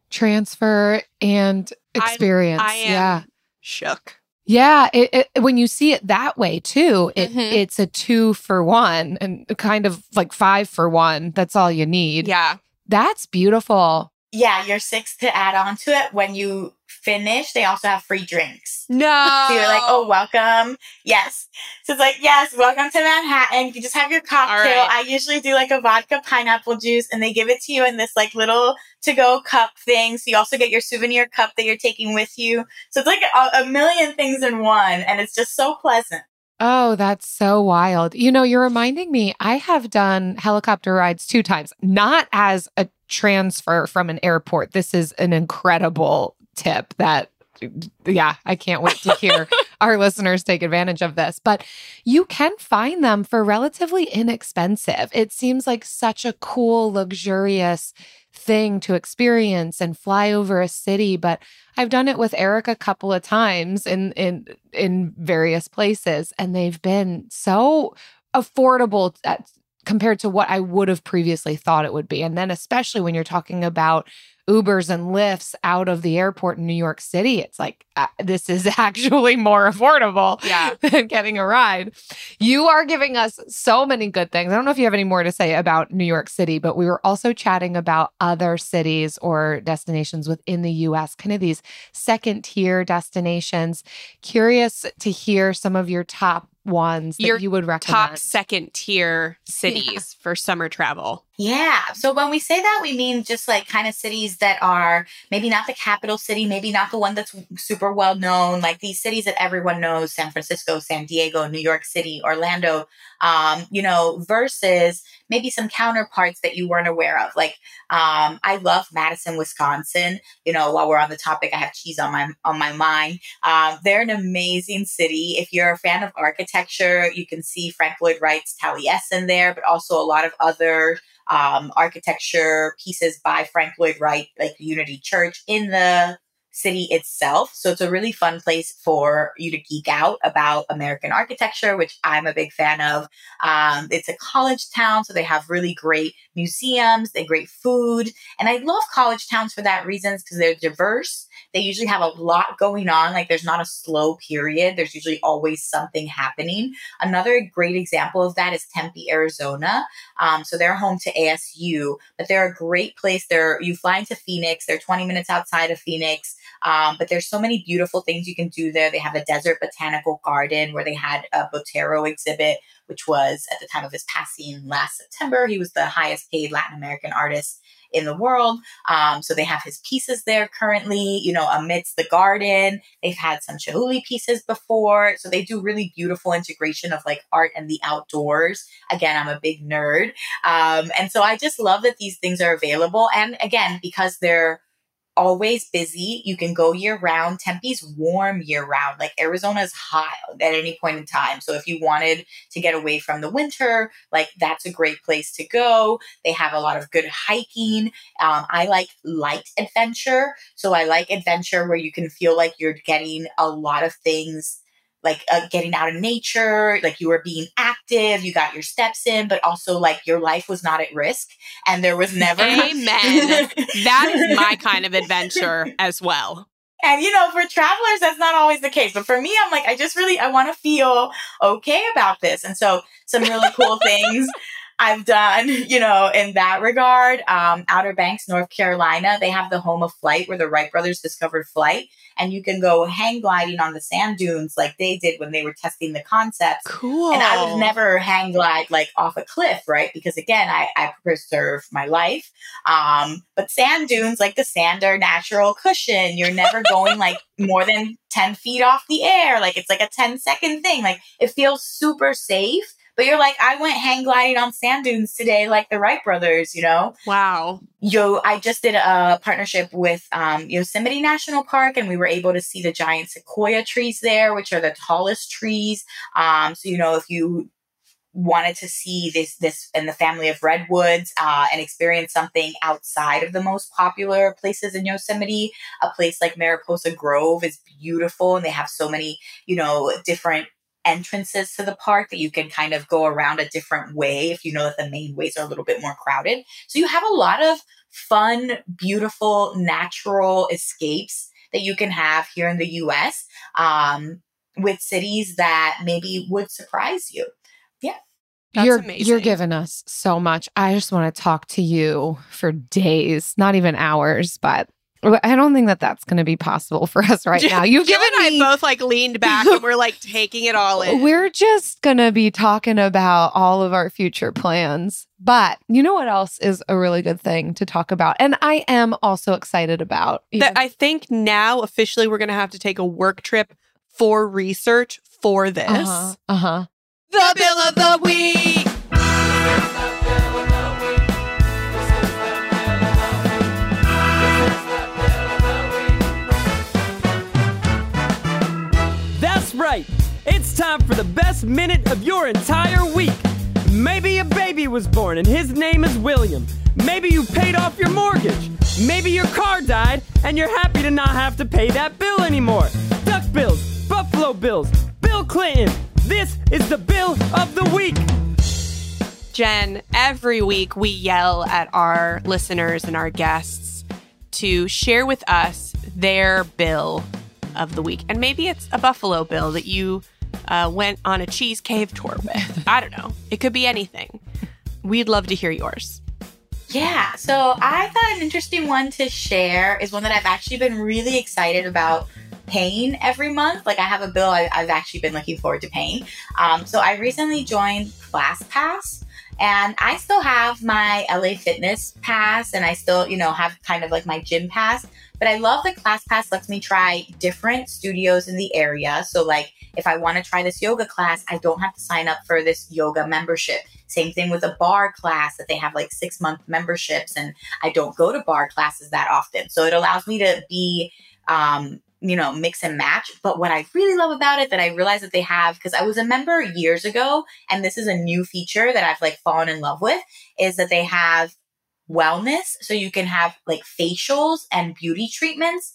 transfer and experience. I, I am yeah. shook. Yeah, it, it, when you see it that way too, it, Mhm. it's a two for one and kind of like five for one. That's all you need. Yeah. That's beautiful. Yeah, your six to add on to it. When you finish, they also have free drinks. No. So you're like, oh, welcome. Yes. So it's like, yes, welcome to Manhattan. You just have your cocktail. All right. I usually do like a vodka pineapple juice, and they give it to you in this like little to-go cup thing. So you also get your souvenir cup that you're taking with you. So it's like a, a million things in one, and it's just so pleasant. Oh, that's so wild. You know, you're reminding me, I have done helicopter rides two times, not as a transfer from an airport. This is an incredible tip that, yeah, I can't wait to hear our listeners take advantage of this. But you can find them for relatively inexpensive. It seems like such a cool, luxurious thing to experience and fly over a city. But I've done it with Eric a couple of times in in in various places, and they've been so affordable at, compared to what I would have previously thought it would be. And then especially when you're talking about Ubers and Lyfts out of the airport in New York City, it's like, uh, this is actually more affordable Yeah. than getting a ride. You are giving us so many good things. I don't know if you have any more to say about New York City, but we were also chatting about other cities or destinations within the U S, kind of these second tier destinations. Curious to hear some of your top ones that Your you would recommend. Top second tier cities Yeah. for summer travel. Yeah. So when we say that, we mean just like kind of cities that are maybe not the capital city, maybe not the one that's super well known, like these cities that everyone knows, San Francisco, San Diego, New York City, Orlando, um, you know, versus maybe some counterparts that you weren't aware of. Like, um, I love Madison, Wisconsin. You know, while we're on the topic, I have cheese on my, on my mind. Um, they're an amazing city. If you're a fan of architecture, you can see Frank Lloyd Wright's Taliesin there, but also a lot of other um, architecture pieces by Frank Lloyd Wright, like Unity Church in the city itself. So it's a really fun place for you to geek out about American architecture, which I'm a big fan of. Um, it's a college town, so they have really great museums, they great food. And I love college towns for that reason, because they're diverse. They usually have a lot going on. Like there's not a slow period. There's usually always something happening. Another great example of that is Tempe, Arizona. Um, so they're home to A S U, but they're a great place. They're, you fly into Phoenix. They're twenty minutes outside of Phoenix. Um, but there's so many beautiful things you can do there. They have a desert botanical garden where they had a Botero exhibit, which was at the time of his passing last September. He was the highest paid Latin American artist in the world. Um, so they have his pieces there currently, you know, amidst the garden. They've had some Chihuly pieces before. So they do really beautiful integration of like art and the outdoors. Again, I'm a big nerd. Um, and so I just love that these things are available. And again, because they're always busy, you can go year round. Tempe's warm year round. Like Arizona's hot at any point in time. So if you wanted to get away from the winter, like that's a great place to go. They have a lot of good hiking. Um, I like light adventure. So I like adventure where you can feel like you're getting a lot of things, like uh, getting out of nature, like you were being active, you got your steps in, but also like your life was not at risk and there was never. Amen. That is my kind of adventure as well. And, you know, for travelers, that's not always the case. But for me, I'm like, I just really, I want to feel okay about this. And so some really cool things I've done, you know, in that regard. Um, Outer Banks, North Carolina, they have the home of flight where the Wright brothers discovered flight. And you can go hang gliding on the sand dunes like they did when they were testing the concepts. Cool. And I would never hang glide like off a cliff, right? Because again, I, I preserve my life. Um, but sand dunes, like the sand are natural cushion. You're never going like more than ten feet off the air. Like it's like a ten second thing. Like it feels super safe. But you're like, I went hang gliding on sand dunes today, like the Wright brothers, you know? Wow. Yo, I just did a partnership with um, Yosemite National Park, and we were able to see the giant sequoia trees there, which are the tallest trees. Um, so, you know, if you wanted to see this, this and the family of redwoods uh, and experience something outside of the most popular places in Yosemite, a place like Mariposa Grove is beautiful, and they have so many, you know, different entrances to the park that you can kind of go around a different way if you know that the main ways are a little bit more crowded. So you have a lot of fun, beautiful, natural escapes that you can have here in the U S um, with cities that maybe would surprise you. Yeah. That's you're, amazing. You're giving us so much. I just want to talk to you for days, not even hours, but I don't think that that's going to be possible for us right now. You've Jill given and me... I both like leaned back and we're like taking it all in. We're just going to be talking about all of our future plans. But you know what else is a really good thing to talk about? And I am also excited about. That I think now officially we're going to have to take a work trip for research for this. Uh-huh. Uh-huh. The Bill of the Week. That's right. It's time for the best minute of your entire week. Maybe a baby was born and his name is William. Maybe you paid off your mortgage. Maybe your car died and you're happy to not have to pay that bill anymore. Duck bills, Buffalo Bills, Bill Clinton. This is the Bill of the Week. Jen, every week we yell at our listeners and our guests to share with us their bill of the week. And maybe it's a Buffalo Bill that you uh, went on a cheese cave tour with. I don't know. It could be anything. We'd love to hear yours. Yeah, so I thought an interesting one to share is one that I've actually been really excited about paying every month. Like I have a bill I, I've actually been looking forward to paying. Um, so I recently joined ClassPass, and I still have my L A Fitness pass, and I still, you know, have kind of like my gym pass. But I love that ClassPass lets me try different studios in the area. So like if I want to try this yoga class, I don't have to sign up for this yoga membership. Same thing with a bar class that they have like six month memberships, and I don't go to bar classes that often. So it allows me to be, um, you know, mix and match. But what I really love about it that I realized that they have, because I was a member years ago, and this is a new feature that I've like fallen in love with, is that they have wellness. So you can have like facials and beauty treatments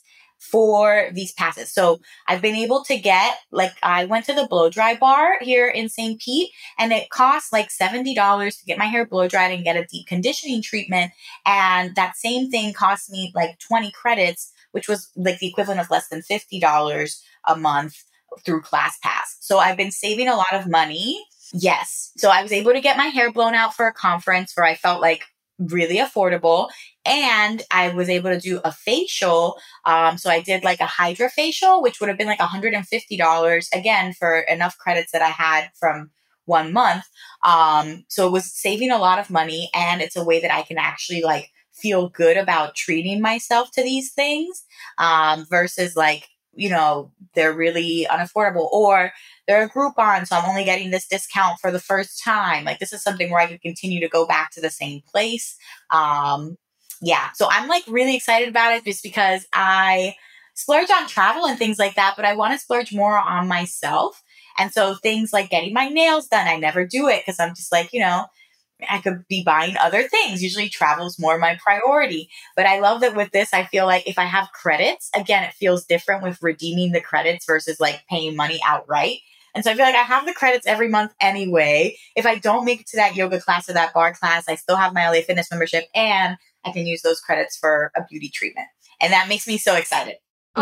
for these passes. So I've been able to get, like, I went to the blow dry bar here in Saint Pete, and it costs like seventy dollars to get my hair blow dried and get a deep conditioning treatment. And that same thing cost me like twenty credits, which was like the equivalent of less than fifty dollars a month through ClassPass. So I've been saving a lot of money. Yes. So I was able to get my hair blown out for a conference where I felt like really affordable. And I was able to do a facial. Um, so I did like a Hydra facial, which would have been like one hundred fifty dollars, again, for enough credits that I had from one month. Um, so it was saving a lot of money, and it's a way that I can actually like feel good about treating myself to these things, um, versus like, you know, they're really unaffordable, or they're a Groupon, so I'm only getting this discount for the first time. Like, this is something where I could continue to go back to the same place. Um, yeah, so I'm like really excited about it just because I splurge on travel and things like that, but I want to splurge more on myself. And so things like getting my nails done, I never do it because I'm just like, you know, I could be buying other things. Usually travel is more my priority. But I love that with this, I feel like if I have credits, again, it feels different with redeeming the credits versus like paying money outright. And so I feel like I have the credits every month anyway. If I don't make it to that yoga class or that bar class, I still have my L A Fitness membership, and I can use those credits for a beauty treatment. And that makes me so excited.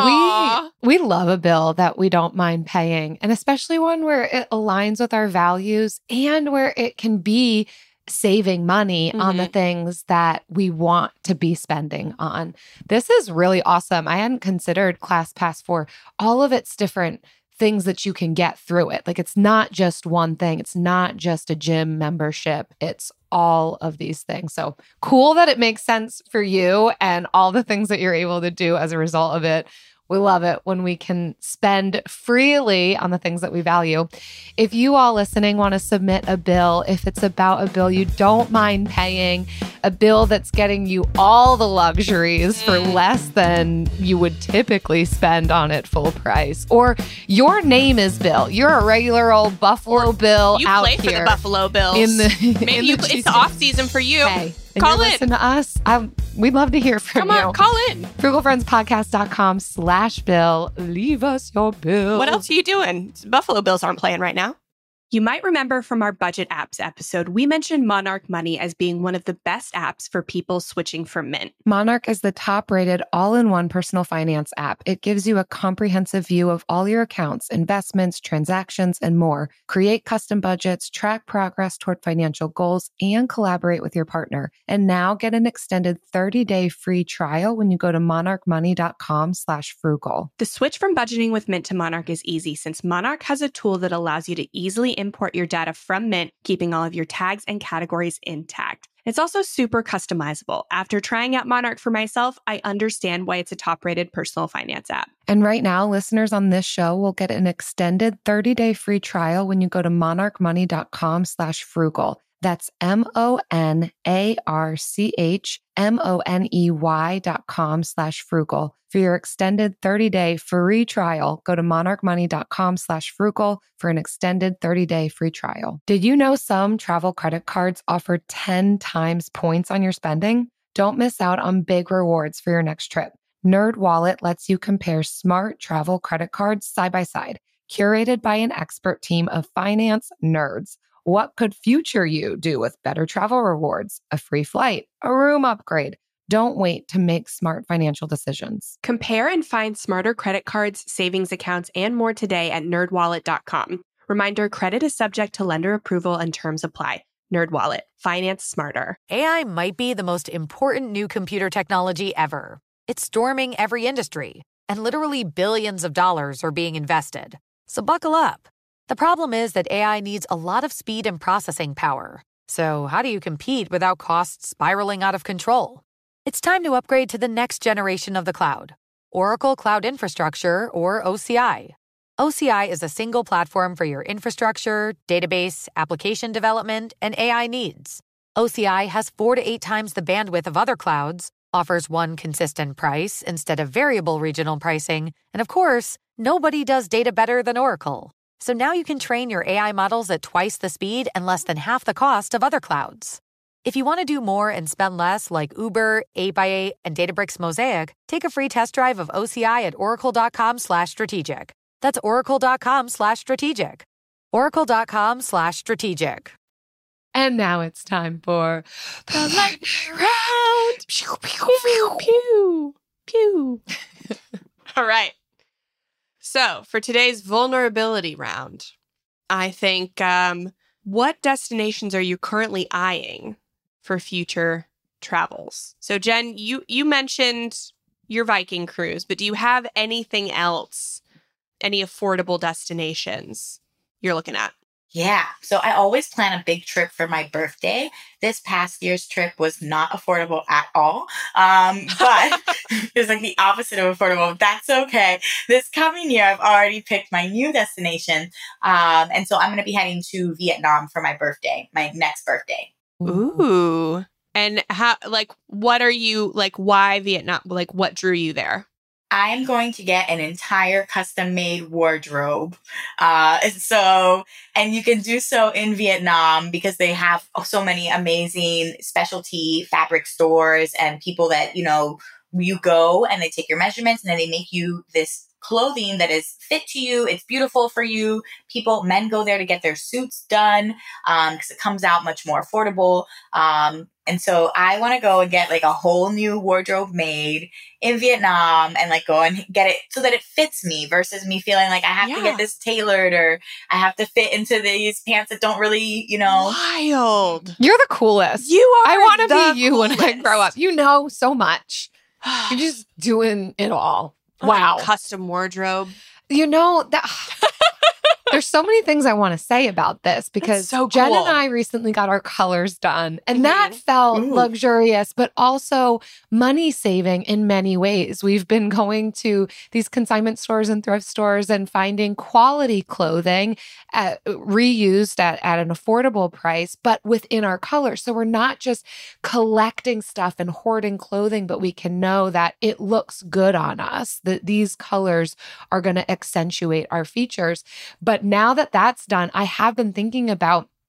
We we love a bill that we don't mind paying, and especially one where it aligns with our values and where it can be saving money mm-hmm. on the things that we want to be spending on. This is really awesome. I hadn't considered ClassPass for all of its different things that you can get through it. Like, it's not just one thing. It's not just a gym membership. It's all of these things. So cool that it makes sense for you and all the things that you're able to do as a result of it. We love it when we can spend freely on the things that we value. If you all listening want to submit a bill, if it's about a bill you don't mind paying, a bill that's getting you all the luxuries for less than you would typically spend on it full price, or your name is Bill, you're a regular old Buffalo Bill you out play here for the Buffalo Bills. In the, Maybe in you, the it's the off season for you. Hey, and call you it. listen to us. I'm We'd love to hear from Come you. on, call in. frugalfriendspodcast.com slash bill. Leave us your bill. What else are you doing? Buffalo Bills aren't playing right now. You might remember from our budget apps episode, we mentioned Monarch Money as being one of the best apps for people switching from Mint. Monarch is the top-rated all-in-one personal finance app. It gives you a comprehensive view of all your accounts, investments, transactions, and more. Create custom budgets, track progress toward financial goals, and collaborate with your partner. And now get an extended thirty-day free trial when you go to monarchmoney.com slash frugal. The switch from budgeting with Mint to Monarch is easy since Monarch has a tool that allows you to easily import your data from Mint, keeping all of your tags and categories intact. It's also super customizable. After trying out Monarch for myself, I understand why it's a top-rated personal finance app. And right now, listeners on this show will get an extended thirty-day free trial when you go to monarchmoney.com slash frugal. That's M-O-N-A-R-C-H-M-O-N-E-Y dot com slash frugal. For your extended thirty-day free trial, go to monarchmoney.com slash frugal for an extended thirty-day free trial. Did you know some travel credit cards offer ten times points on your spending? Don't miss out on big rewards for your next trip. NerdWallet lets you compare smart travel credit cards side by side, curated by an expert team of finance nerds. What could future you do with better travel rewards, a free flight, a room upgrade? Don't wait to make smart financial decisions. Compare and find smarter credit cards, savings accounts, and more today at nerd wallet dot com. Reminder, credit is subject to lender approval and terms apply. NerdWallet. Finance smarter. A I might be the most important new computer technology ever. It's storming every industry, and literally billions of dollars are being invested. So buckle up. The problem is that A I needs a lot of speed and processing power. So how do you compete without costs spiraling out of control? It's time to upgrade to the next generation of the cloud, Oracle Cloud Infrastructure, or O C I. O C I is a single platform for your infrastructure, database, application development, and A I needs. O C I has four to eight times the bandwidth of other clouds, offers one consistent price instead of variable regional pricing, and of course, nobody does data better than Oracle. So now you can train your A I models at twice the speed and less than half the cost of other clouds. If you want to do more and spend less like Uber, eight by eight, and Databricks Mosaic, take a free test drive of O C I at oracle.com slash strategic. That's oracle.com slash strategic. oracle.com slash strategic. And now it's time for the lightning round. Pew, pew, pew, pew, pew. All right. So for today's vulnerability round, I think, um, what destinations are you currently eyeing for future travels? So Jen, you, you mentioned your Viking cruise, but do you have anything else, any affordable destinations you're looking at? Yeah. So I always plan a big trip for my birthday. This past year's trip was not affordable at all. Um, but it's like the opposite of affordable. That's okay. This coming year, I've already picked my new destination. Um, and so I'm going to be heading to Vietnam for my birthday, my next birthday. Ooh. And how, like, what are you, like, why Vietnam? Like, what drew you there? I am going to get an entire custom-made wardrobe. Uh, so, and you can do so in Vietnam because they have so many amazing specialty fabric stores and people that, you know, you go and they take your measurements and then they make you this clothing that is fit to you. It's beautiful for you. People, men go there to get their suits done um, because it comes out much more affordable. Um, and so I want to go and get like a whole new wardrobe made in Vietnam and like go and get it so that it fits me versus me feeling like I have Yeah. to get this tailored or I have to fit into these pants that don't really, you know. Wild. You're the coolest. You are I want to the be you when I coolest. grow up. You know so much. You're just doing it all. Wow. Custom wardrobe. You know, that there's so many things I want to say about this because so Jen cool. and I recently got our colors done and Mhm. that felt Ooh. luxurious, but also money saving in many ways. We've been going to these consignment stores and thrift stores and finding quality clothing at, reused at, at an affordable price, but within our colors. So we're not just collecting stuff and hoarding clothing, but we can know that it looks good on us, that these colors are going to accentuate our features. But now that that's done, I have been thinking about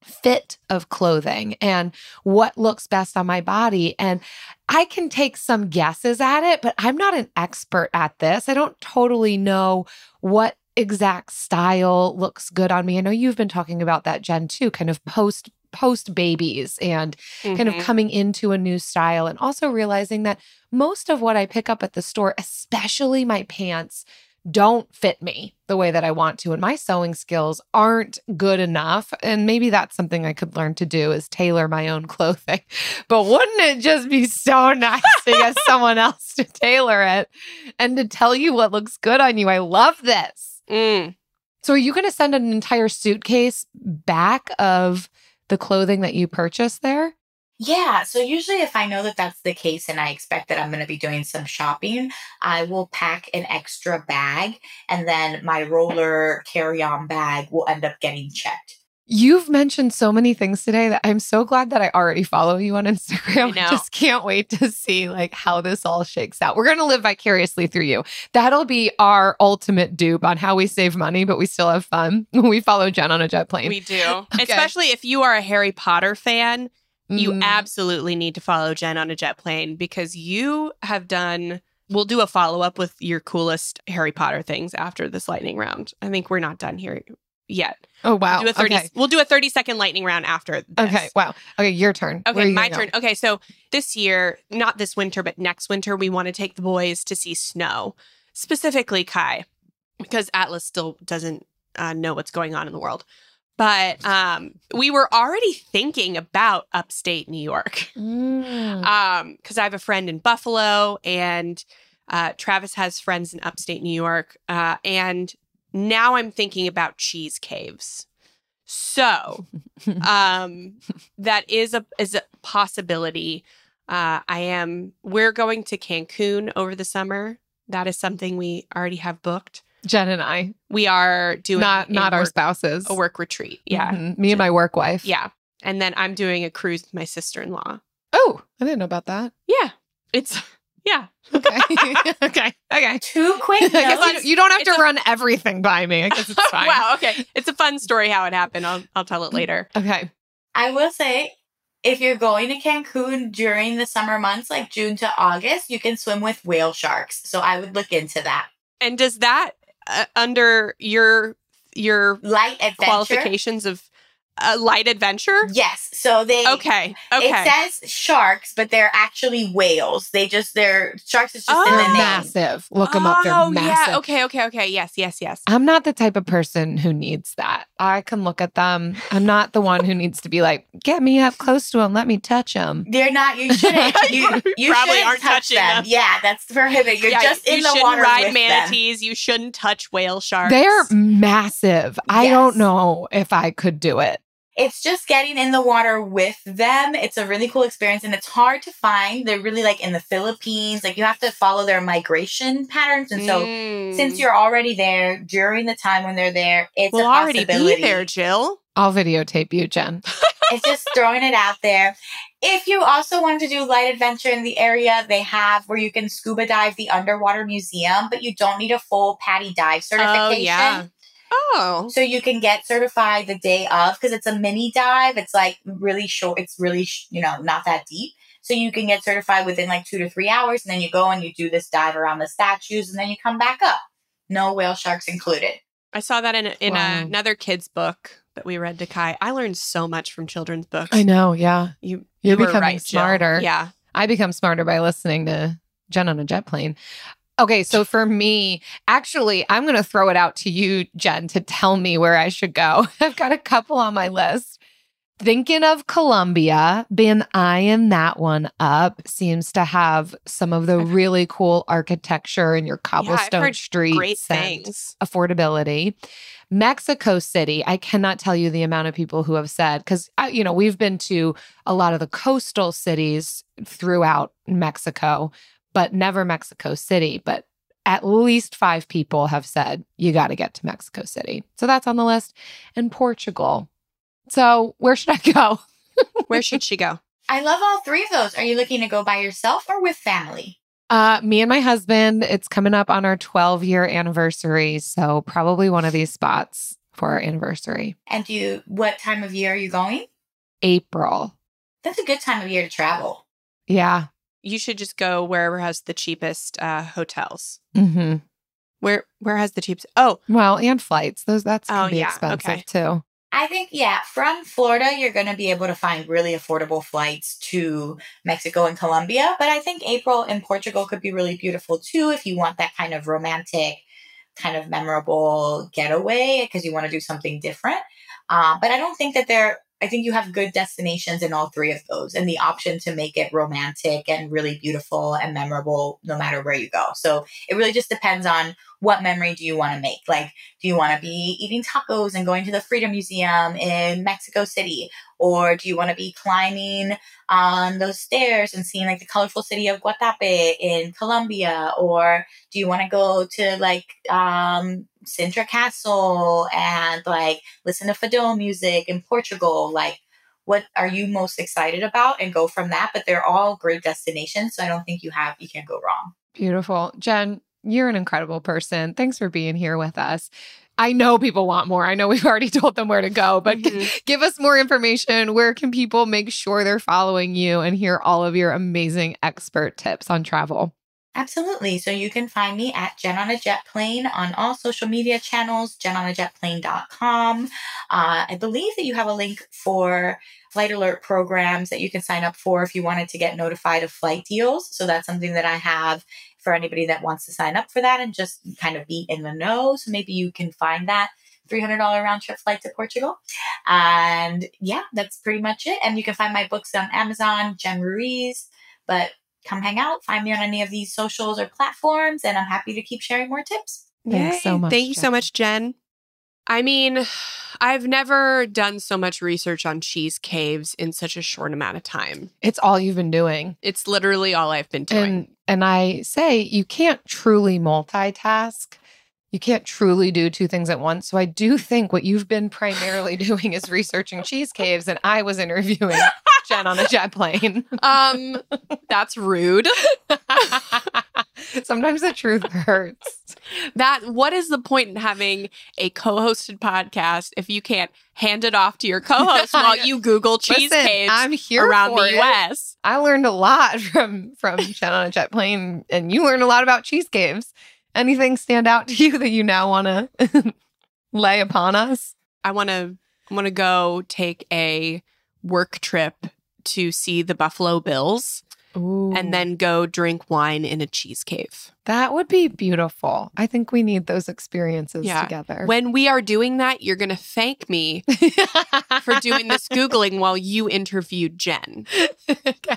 fit of clothing and what looks best on my body. And I can take some guesses at it, but I'm not an expert at this. I don't totally know what exact style looks good on me. I know you've been talking about that, Jen, too, kind of post post babies and mm-hmm. kind of coming into a new style, and also realizing that most of what I pick up at the store, especially my pants, don't fit me the way that I want to. And my sewing skills aren't good enough. And maybe that's something I could learn to do, is tailor my own clothing. But wouldn't it just be so nice to get someone else to tailor it and to tell you what looks good on you? I love this. Mm. So are you going to send an entire suitcase back of the clothing that you purchased there? Yeah. So usually if I know that that's the case and I expect that I'm going to be doing some shopping, I will pack an extra bag, and then my roller carry-on bag will end up getting checked. You've mentioned so many things today that I'm so glad that I already follow you on Instagram. I, I just can't wait to see like how this all shakes out. We're going to live vicariously through you. That'll be our ultimate dupe on how we save money, but we still have fun. We follow Jen on a jet plane. We do. Okay. Especially if you are a Harry Potter fan. You mm. absolutely need to follow Jen on a jet plane, because you have done, we'll do a follow-up with your coolest Harry Potter things after this lightning round. I think we're not done here yet. Oh, wow. We'll do a thirty, okay. We'll do a thirty-second lightning round after this. Okay, wow. Okay, your turn. Okay, my turn. Go? Okay, so this year, not this winter, but next winter, we want to take the boys to see snow. Specifically Kai, because Atlas still doesn't uh, know what's going on in the world. But um, we were already thinking about upstate New York, because mm. um, I have a friend in Buffalo, and uh, Travis has friends in upstate New York. Uh, and now I'm thinking about cheese caves. So um, that is a is a possibility. Uh, I am. We're going to Cancun over the summer. That is something we already have booked. Jen and I. We are doing not not work, our spouses. A work retreat. Yeah. Mm-hmm. Me and my work wife. Yeah. And then I'm doing a cruise with my sister-in-law. Oh, I didn't know about that. Yeah. It's yeah. Okay. okay. Okay. Too quick. I guess you, you don't have to a, run everything by me. I guess it's fine. Wow. Okay. It's a fun story how it happened. I'll I'll tell it later. Okay. I will say, if you're going to Cancun during the summer months, like June to August, you can swim with whale sharks. So I would look into that. And does that Uh, under your your light adventure qualifications of a light adventure? Yes. So they okay. Okay. It says sharks, but they're actually whales. They just they're sharks is just oh, in the name. Massive. Look them oh, up. They're massive. Yeah. Okay. Okay. Okay. Yes. Yes. Yes. I'm not the type of person who needs that. I can look at them. I'm not the one who needs to be like, get me up close to them. Let me touch them. They're not. You shouldn't. You, you probably shouldn't aren't touch touching them. them. Yeah, that's prohibited. You're yeah, just in you the shouldn't water ride with manatees. them. You shouldn't touch whale sharks. They're massive. I Yes. don't know if I could do it. It's just getting in the water with them. It's a really cool experience, and it's hard to find. They're really like in the Philippines. Like you have to follow their migration patterns. And so Mm. since you're already there during the time when they're there, it's we'll a already possibility. be there, Jill. I'll videotape you, Jen. It's just throwing it out there. If you also want to do light adventure in the area, they have where you can scuba dive the underwater museum, but you don't need a full PADI dive certification. Oh, yeah. Oh. So you can get certified the day of, because it's a mini dive. It's like really short. It's really, sh- you know, not that deep. So you can get certified within like two to three hours. And then you go and you do this dive around the statues, and then you come back up. No whale sharks included. I saw that in, a, in Wow. a, another kid's book that we read to Kai. I learned so much from children's books. I know. Yeah. You, You're you were becoming right, Jill. smarter. Yeah. I become smarter by listening to Jen on a jet plane. Okay, so for me, actually, I'm going to throw it out to you, Jen, to tell me where I should go. I've got a couple on my list. Thinking of Colombia, been eyeing that one up. Seems to have some of the really cool architecture in your cobblestone yeah, I've heard streets. Great and things. Affordability. Mexico City, I cannot tell you the amount of people who have said, because, you know, we've been to a lot of the coastal cities throughout Mexico, but never Mexico City. But at least five people have said, you got to get to Mexico City. So that's on the list. And Portugal. So where should I go? Where should she go? I love all three of those. Are you looking to go by yourself or with family? Uh, me and my husband, it's coming up on our twelve-year anniversary. So probably one of these spots. for our anniversary. And do you, what time of year are you going? April. That's a good time of year to travel. Yeah. You should just go wherever has the cheapest uh, hotels. Mm-hmm. Where where has the cheapest? Oh, well, and flights. Those that's Oh, can be yeah, expensive okay. too. I think, yeah, from Florida, you're going to be able to find really affordable flights to Mexico and Colombia. But I think April in Portugal could be really beautiful too if you want that kind of romantic, kind of memorable getaway because you want to do something different. Uh, but I don't think that they're, I think you have good destinations in all three of those and the option to make it romantic and really beautiful and memorable no matter where you go. So it really just depends on what memory do you want to make? Like, do you want to be eating tacos and going to the Freedom Museum in Mexico City? Or do you want to be climbing on those stairs and seeing like the colorful city of Guatape in Colombia? Or do you want to go to like um, Sintra Castle and like listen to Fado music in Portugal? Like, what are you most excited about? And go from that. But they're all great destinations. So I don't think you have, you can't go wrong. Beautiful. Jen, you're an incredible person. Thanks for being here with us. I know people want more. I know we've already told them where to go, but Mhm. g- give us more information. Where can people make sure they're following you and hear all of your amazing expert tips on travel? Absolutely. So you can find me at Jen on a Jet Plane on all social media channels, jen on a jet plane dot com. Uh, I believe that you have a link for flight alert programs that you can sign up for if you wanted to get notified of flight deals. So that's something that I have for anybody that wants to sign up for that and just kind of be in the know. So maybe you can find that three hundred dollars round trip flight to Portugal. And yeah, that's pretty much it. And you can find my books on Amazon, Jen Ruiz. But come hang out, find me on any of these socials or platforms, and I'm happy to keep sharing more tips. Thanks Yay. so much, Thank you so Jen. much, Jen. I mean, I've never done so much research on cheese caves in such a short amount of time. It's all you've been doing. It's literally all I've been doing. And and I say you can't truly multitask. You can't truly do two things at once. So I do think what you've been primarily doing is researching cheese caves, and I was interviewing Jen on a jet plane. um, that's rude. Sometimes the truth hurts. That what is the point in having a co-hosted podcast if you can't hand it off to your co-host while you Google cheese Listen, caves I'm here around for the it. U S? I learned a lot from from Jen on a jet plane, and you learned a lot about cheese caves. Anything stand out to you that you now want to lay upon us? I want to I want to go take a work trip to see the Buffalo Bills Ooh. and then go drink wine in a cheese cave. That would be beautiful. I think we need those experiences Yeah. together. When we are doing that, you're going to thank me for doing this Googling while you interviewed Jen. Okay.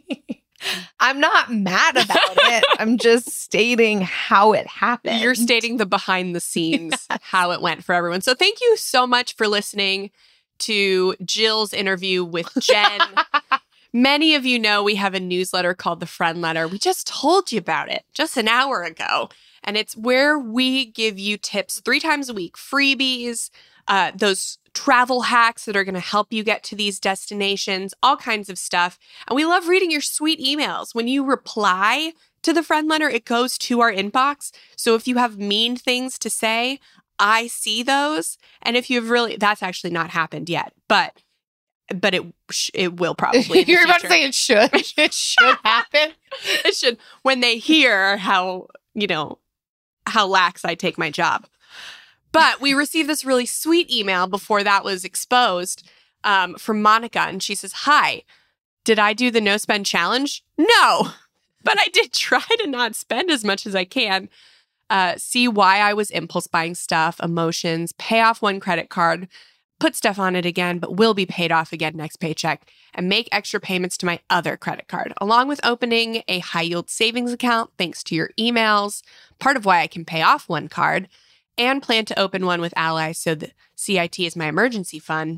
I'm not mad about it. I'm just stating how it happened. You're stating the behind the scenes, how it went for everyone. So thank you so much for listening to Jill's interview with Jen. Many of you know we have a newsletter called The Friend Letter. We just told you about it just an hour ago. And it's where we give you tips three times a week, freebies, uh, those travel hacks that are going to help you get to these destinations, all kinds of stuff. And we love reading your sweet emails. When you reply to the friend letter, it goes to our inbox. So if you have mean things to say, I see those. And if you've really, that's actually not happened yet, but but it sh- it will probably. in the You're about to future. say it should. It should happen. It should, when they hear how, you know, how lax I take my job. But we received this really sweet email before that was exposed um, from Monica. And she says, hi, did I do the no spend challenge? No, but I did try to not spend as much as I can. Uh, see why I was impulse buying stuff, emotions, pay off one credit card, put stuff on it again, but will be paid off again next paycheck, and make extra payments to my other credit card, along with opening a high yield savings account thanks to your emails, part of why I can pay off one card, and plan to open one with Ally so that C I T is my emergency fund.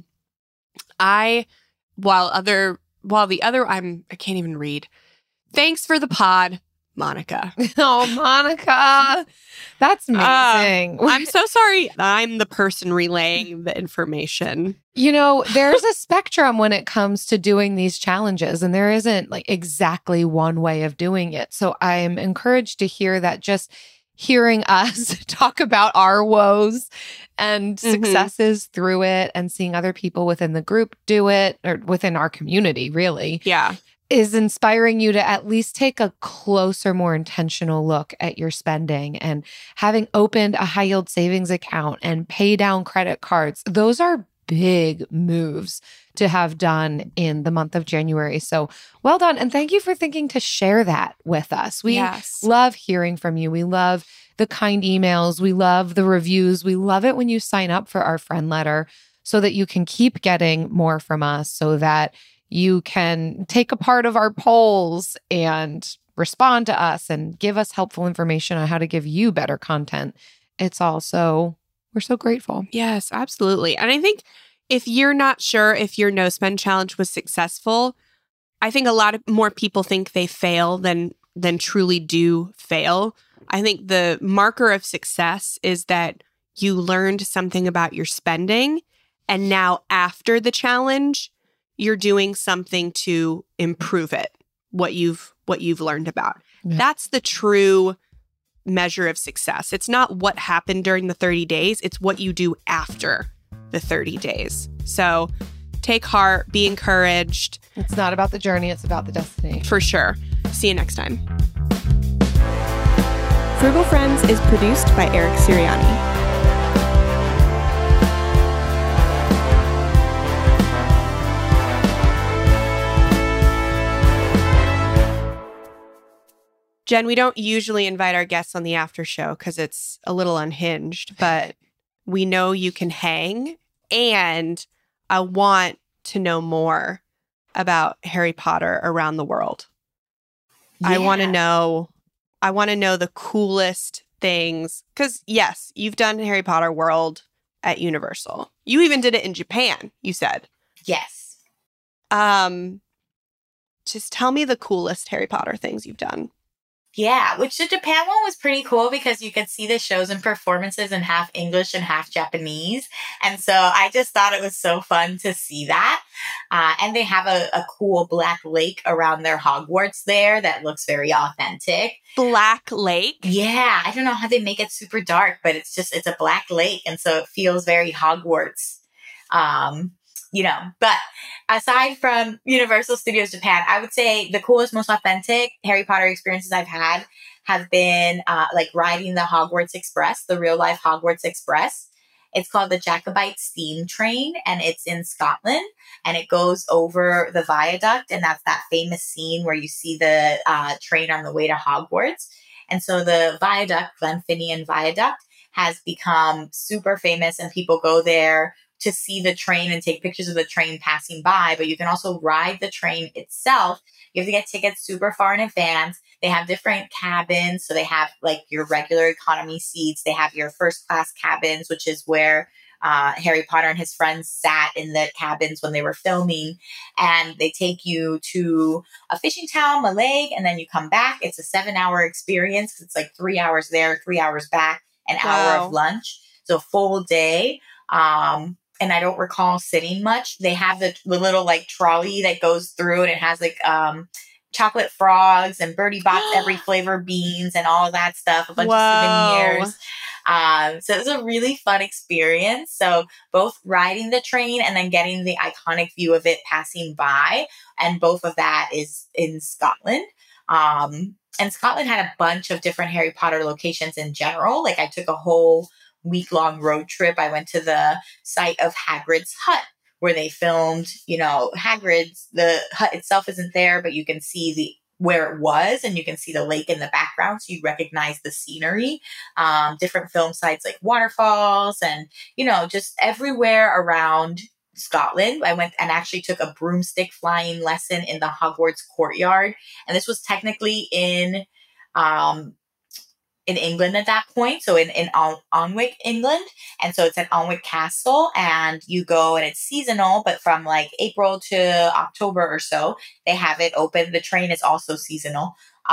I, while other, while the other, I'm, I can't even read. Thanks for the pod, Monica. Oh, Monica. That's amazing. Uh, I'm so sorry. I'm the person relaying the information. You know, there's a spectrum when it comes to doing these challenges, and there isn't like exactly one way of doing it. So I'm encouraged to hear that just hearing us talk about our woes and Mhm. successes through it and seeing other people within the group do it, or within our community, really, Yeah. is inspiring you to at least take a closer, more intentional look at your spending. And having opened a high yield savings account and pay down credit cards, those are big moves to have done in the month of January. So well done. And thank you for thinking to share that with us. We Yes. love hearing from you. We love the kind emails. We love the reviews. We love it when you sign up for our friend letter so that you can keep getting more from us, so that you can take a part of our polls and respond to us and give us helpful information on how to give you better content. It's also, we're so grateful. Yes, absolutely. And I think if you're not sure if your no spend challenge was successful, I think a lot of more people think they fail than than truly do fail. I think the marker of success is that you learned something about your spending, and now after the challenge, you're doing something to improve it, what you've what you've learned about. Yeah. That's the true measure of success. It's not what happened during the thirty days, it's what you do after the thirty days. So take heart, be encouraged. It's not about the journey, it's about the destination. For sure. See you next time. Frugal Friends is produced by Eric Siriani. Jen, we don't usually invite our guests on the after show because it's a little unhinged, but we know you can hang, and I want to know more about Harry Potter around the world. I want to Yeah. know, I want to know the coolest things, because yes, you've done Harry Potter World at Universal. You even did it in Japan, you said. Yes. Um, just tell me the coolest Harry Potter things you've done. Yeah, which the Japan one was pretty cool because you could see the shows and performances in half English and half Japanese. And so I just thought it was so fun to see that. Uh, and they have a, a cool black lake around their Hogwarts there that looks very authentic. Black Lake? Yeah, I don't know how they make it super dark, but it's just, it's a black lake. And so it feels very Hogwarts. Um, you know, but aside from Universal Studios Japan, I would say the coolest, most authentic Harry Potter experiences I've had have been uh, like riding the Hogwarts Express, the real life Hogwarts Express. It's called the Jacobite Steam Train, and it's in Scotland, and it goes over the viaduct, and that's that famous scene where you see the uh, train on the way to Hogwarts. And so the viaduct, Glenfinnian Viaduct, has become super famous, and people go there to see the train and take pictures of the train passing by, but you can also ride the train itself. You have to get tickets super far in advance. They have different cabins. So they have like your regular economy seats. They have your first class cabins, which is where uh, Harry Potter and his friends sat in the cabins when they were filming. And they take you to a fishing town, Mallaig, and then you come back. It's a seven hour experience. It's like three hours there, three hours back, an hour Wow. of lunch. So full day. Um, and I don't recall sitting much. They have the, the little like trolley that goes through, and it has like um, chocolate frogs and Birdie Bots, every flavor beans and all of that stuff, a bunch Whoa. of souvenirs. Um, so it was a really fun experience. So both riding the train and then getting the iconic view of it passing by. And both of that is in Scotland. Um, and Scotland had a bunch of different Harry Potter locations in general. Like I took a whole week-long road trip. I went to the site of Hagrid's hut where they filmed, you know, Hagrid's, the hut itself isn't there, but you can see the where it was, and you can see the lake in the background, so you recognize the scenery. Um, different film sites like waterfalls and, you know, just everywhere around Scotland. I went and actually took a broomstick flying lesson in the Hogwarts courtyard. And this was technically in um, in England at that point. So in, in Al- Alnwick, England. And so it's at Alnwick Castle, and you go and it's seasonal, but from like April to October or so, they have it open. The train is also seasonal.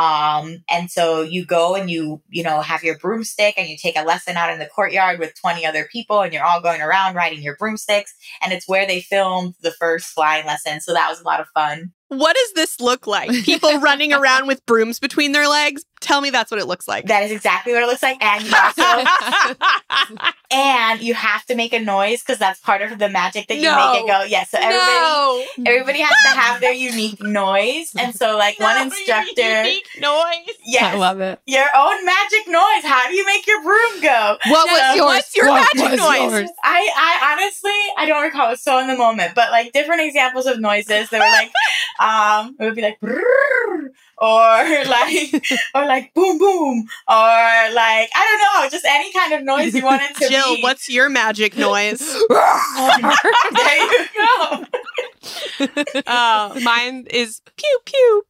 Um, and so you go and you, you know, have your broomstick and you take a lesson out in the courtyard with twenty other people, and you're all going around riding your broomsticks. And it's where they filmed the first flying lesson. So that was a lot of fun. What does this look like? People running around with brooms between their legs? Tell me that's what it looks like. That is exactly what it looks like. And you also, and you have to make a noise because that's part of the magic that you No. make it go. Yeah, so everybody, No. everybody has to have their unique noise. And so like one instructor, Unique noise. yes, I love it. your own magic noise. How do you make your broom go? What was So yours? What's your What magic was noise? yours? I, I honestly, I don't recall. It was so in the moment, but like different examples of noises. They were like, um, it would be like, brrrr, or like, or like boom boom, or like I don't know, just any kind of noise you want it to Jill, be. what's your magic noise? There you go. uh, mine is pew pew.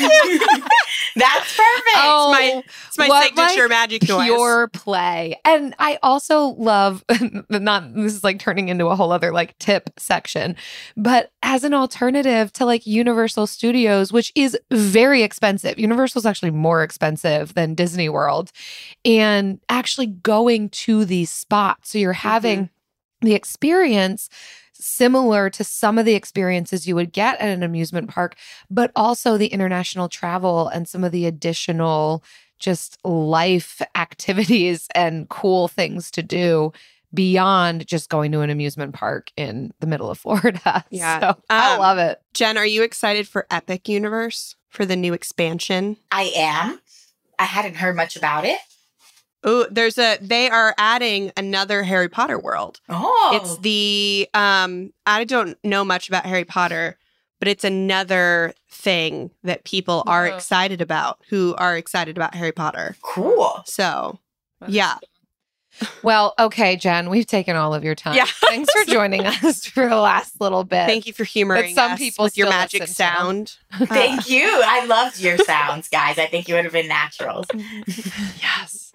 That's perfect. Oh, my it's my what, signature like, magic noise. Pure play. And I also love, not, this is like turning into a whole other like tip section, but as an alternative to like Universal Studios, which is very expensive. Universal's actually more expensive than Disney World. And actually going to these spots. So you're having mm-hmm. the experience similar to some of the experiences you would get at an amusement park, but also the international travel and some of the additional just life activities and cool things to do beyond just going to an amusement park in the middle of Florida. Yeah. So I Um, love it. Jen, are you excited for Epic Universe for the new expansion? I am. I hadn't heard much about it. Oh, there's a they are adding another Harry Potter world. Oh, It's the um I don't know much about Harry Potter, but it's another thing that people are Yeah. excited about who are excited about Harry Potter. cool. So, yeah. Well, okay, Jen, we've taken all of your time. Yeah. Thanks for joining us for the last little bit. Thank you for humoring But some us people with your still magic listen to sound. Thank you. I loved your sounds, guys. I think you would have been naturals. Yes.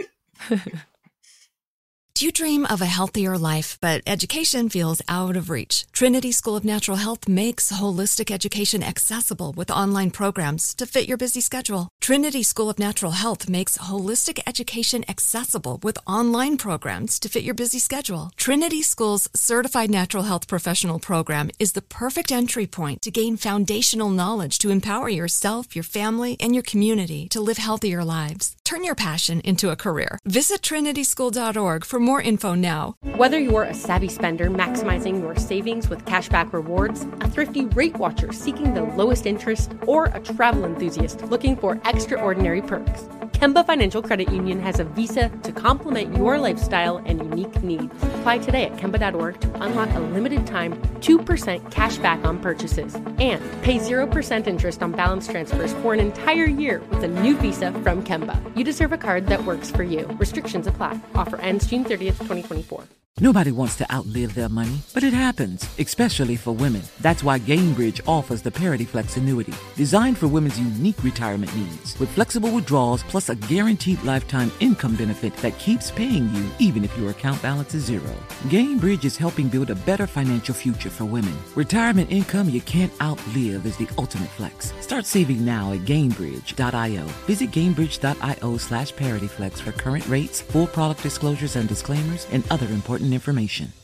Do you dream of a healthier life, but education feels out of reach? Trinity School of Natural Health makes holistic education accessible with online programs to fit your busy schedule. Trinity School of Natural Health makes holistic education accessible with online programs to fit your busy schedule. Trinity School's Certified Natural Health Professional Program is the perfect entry point to gain foundational knowledge to empower yourself, your family, and your community to live healthier lives. Turn your passion into a career. Visit trinity school dot org for more info now. Whether you're a savvy spender maximizing your savings with cashback rewards, a thrifty rate watcher seeking the lowest interest, or a travel enthusiast looking for extraordinary perks, Kemba Financial Credit Union has a visa to complement your lifestyle and unique needs. Apply today at kemba dot org to unlock a limited time two percent cash back on purchases and pay zero percent interest on balance transfers for an entire year with a new visa from Kemba. You deserve a card that works for you. Restrictions apply. Offer ends June thirtieth, twenty twenty-four. Nobody wants to outlive their money, but it happens, especially for women. That's why Gainbridge offers the Parity Flex annuity, designed for women's unique retirement needs, with flexible withdrawals plus a guaranteed lifetime income benefit that keeps paying you even if your account balance is zero. Gainbridge is helping build a better financial future for women. Retirement income you can't outlive is the ultimate flex. Start saving now at Gainbridge dot io. Visit Gainbridge dot io slash ParityFlex for current rates, full product disclosures and disclaimers, and other important information.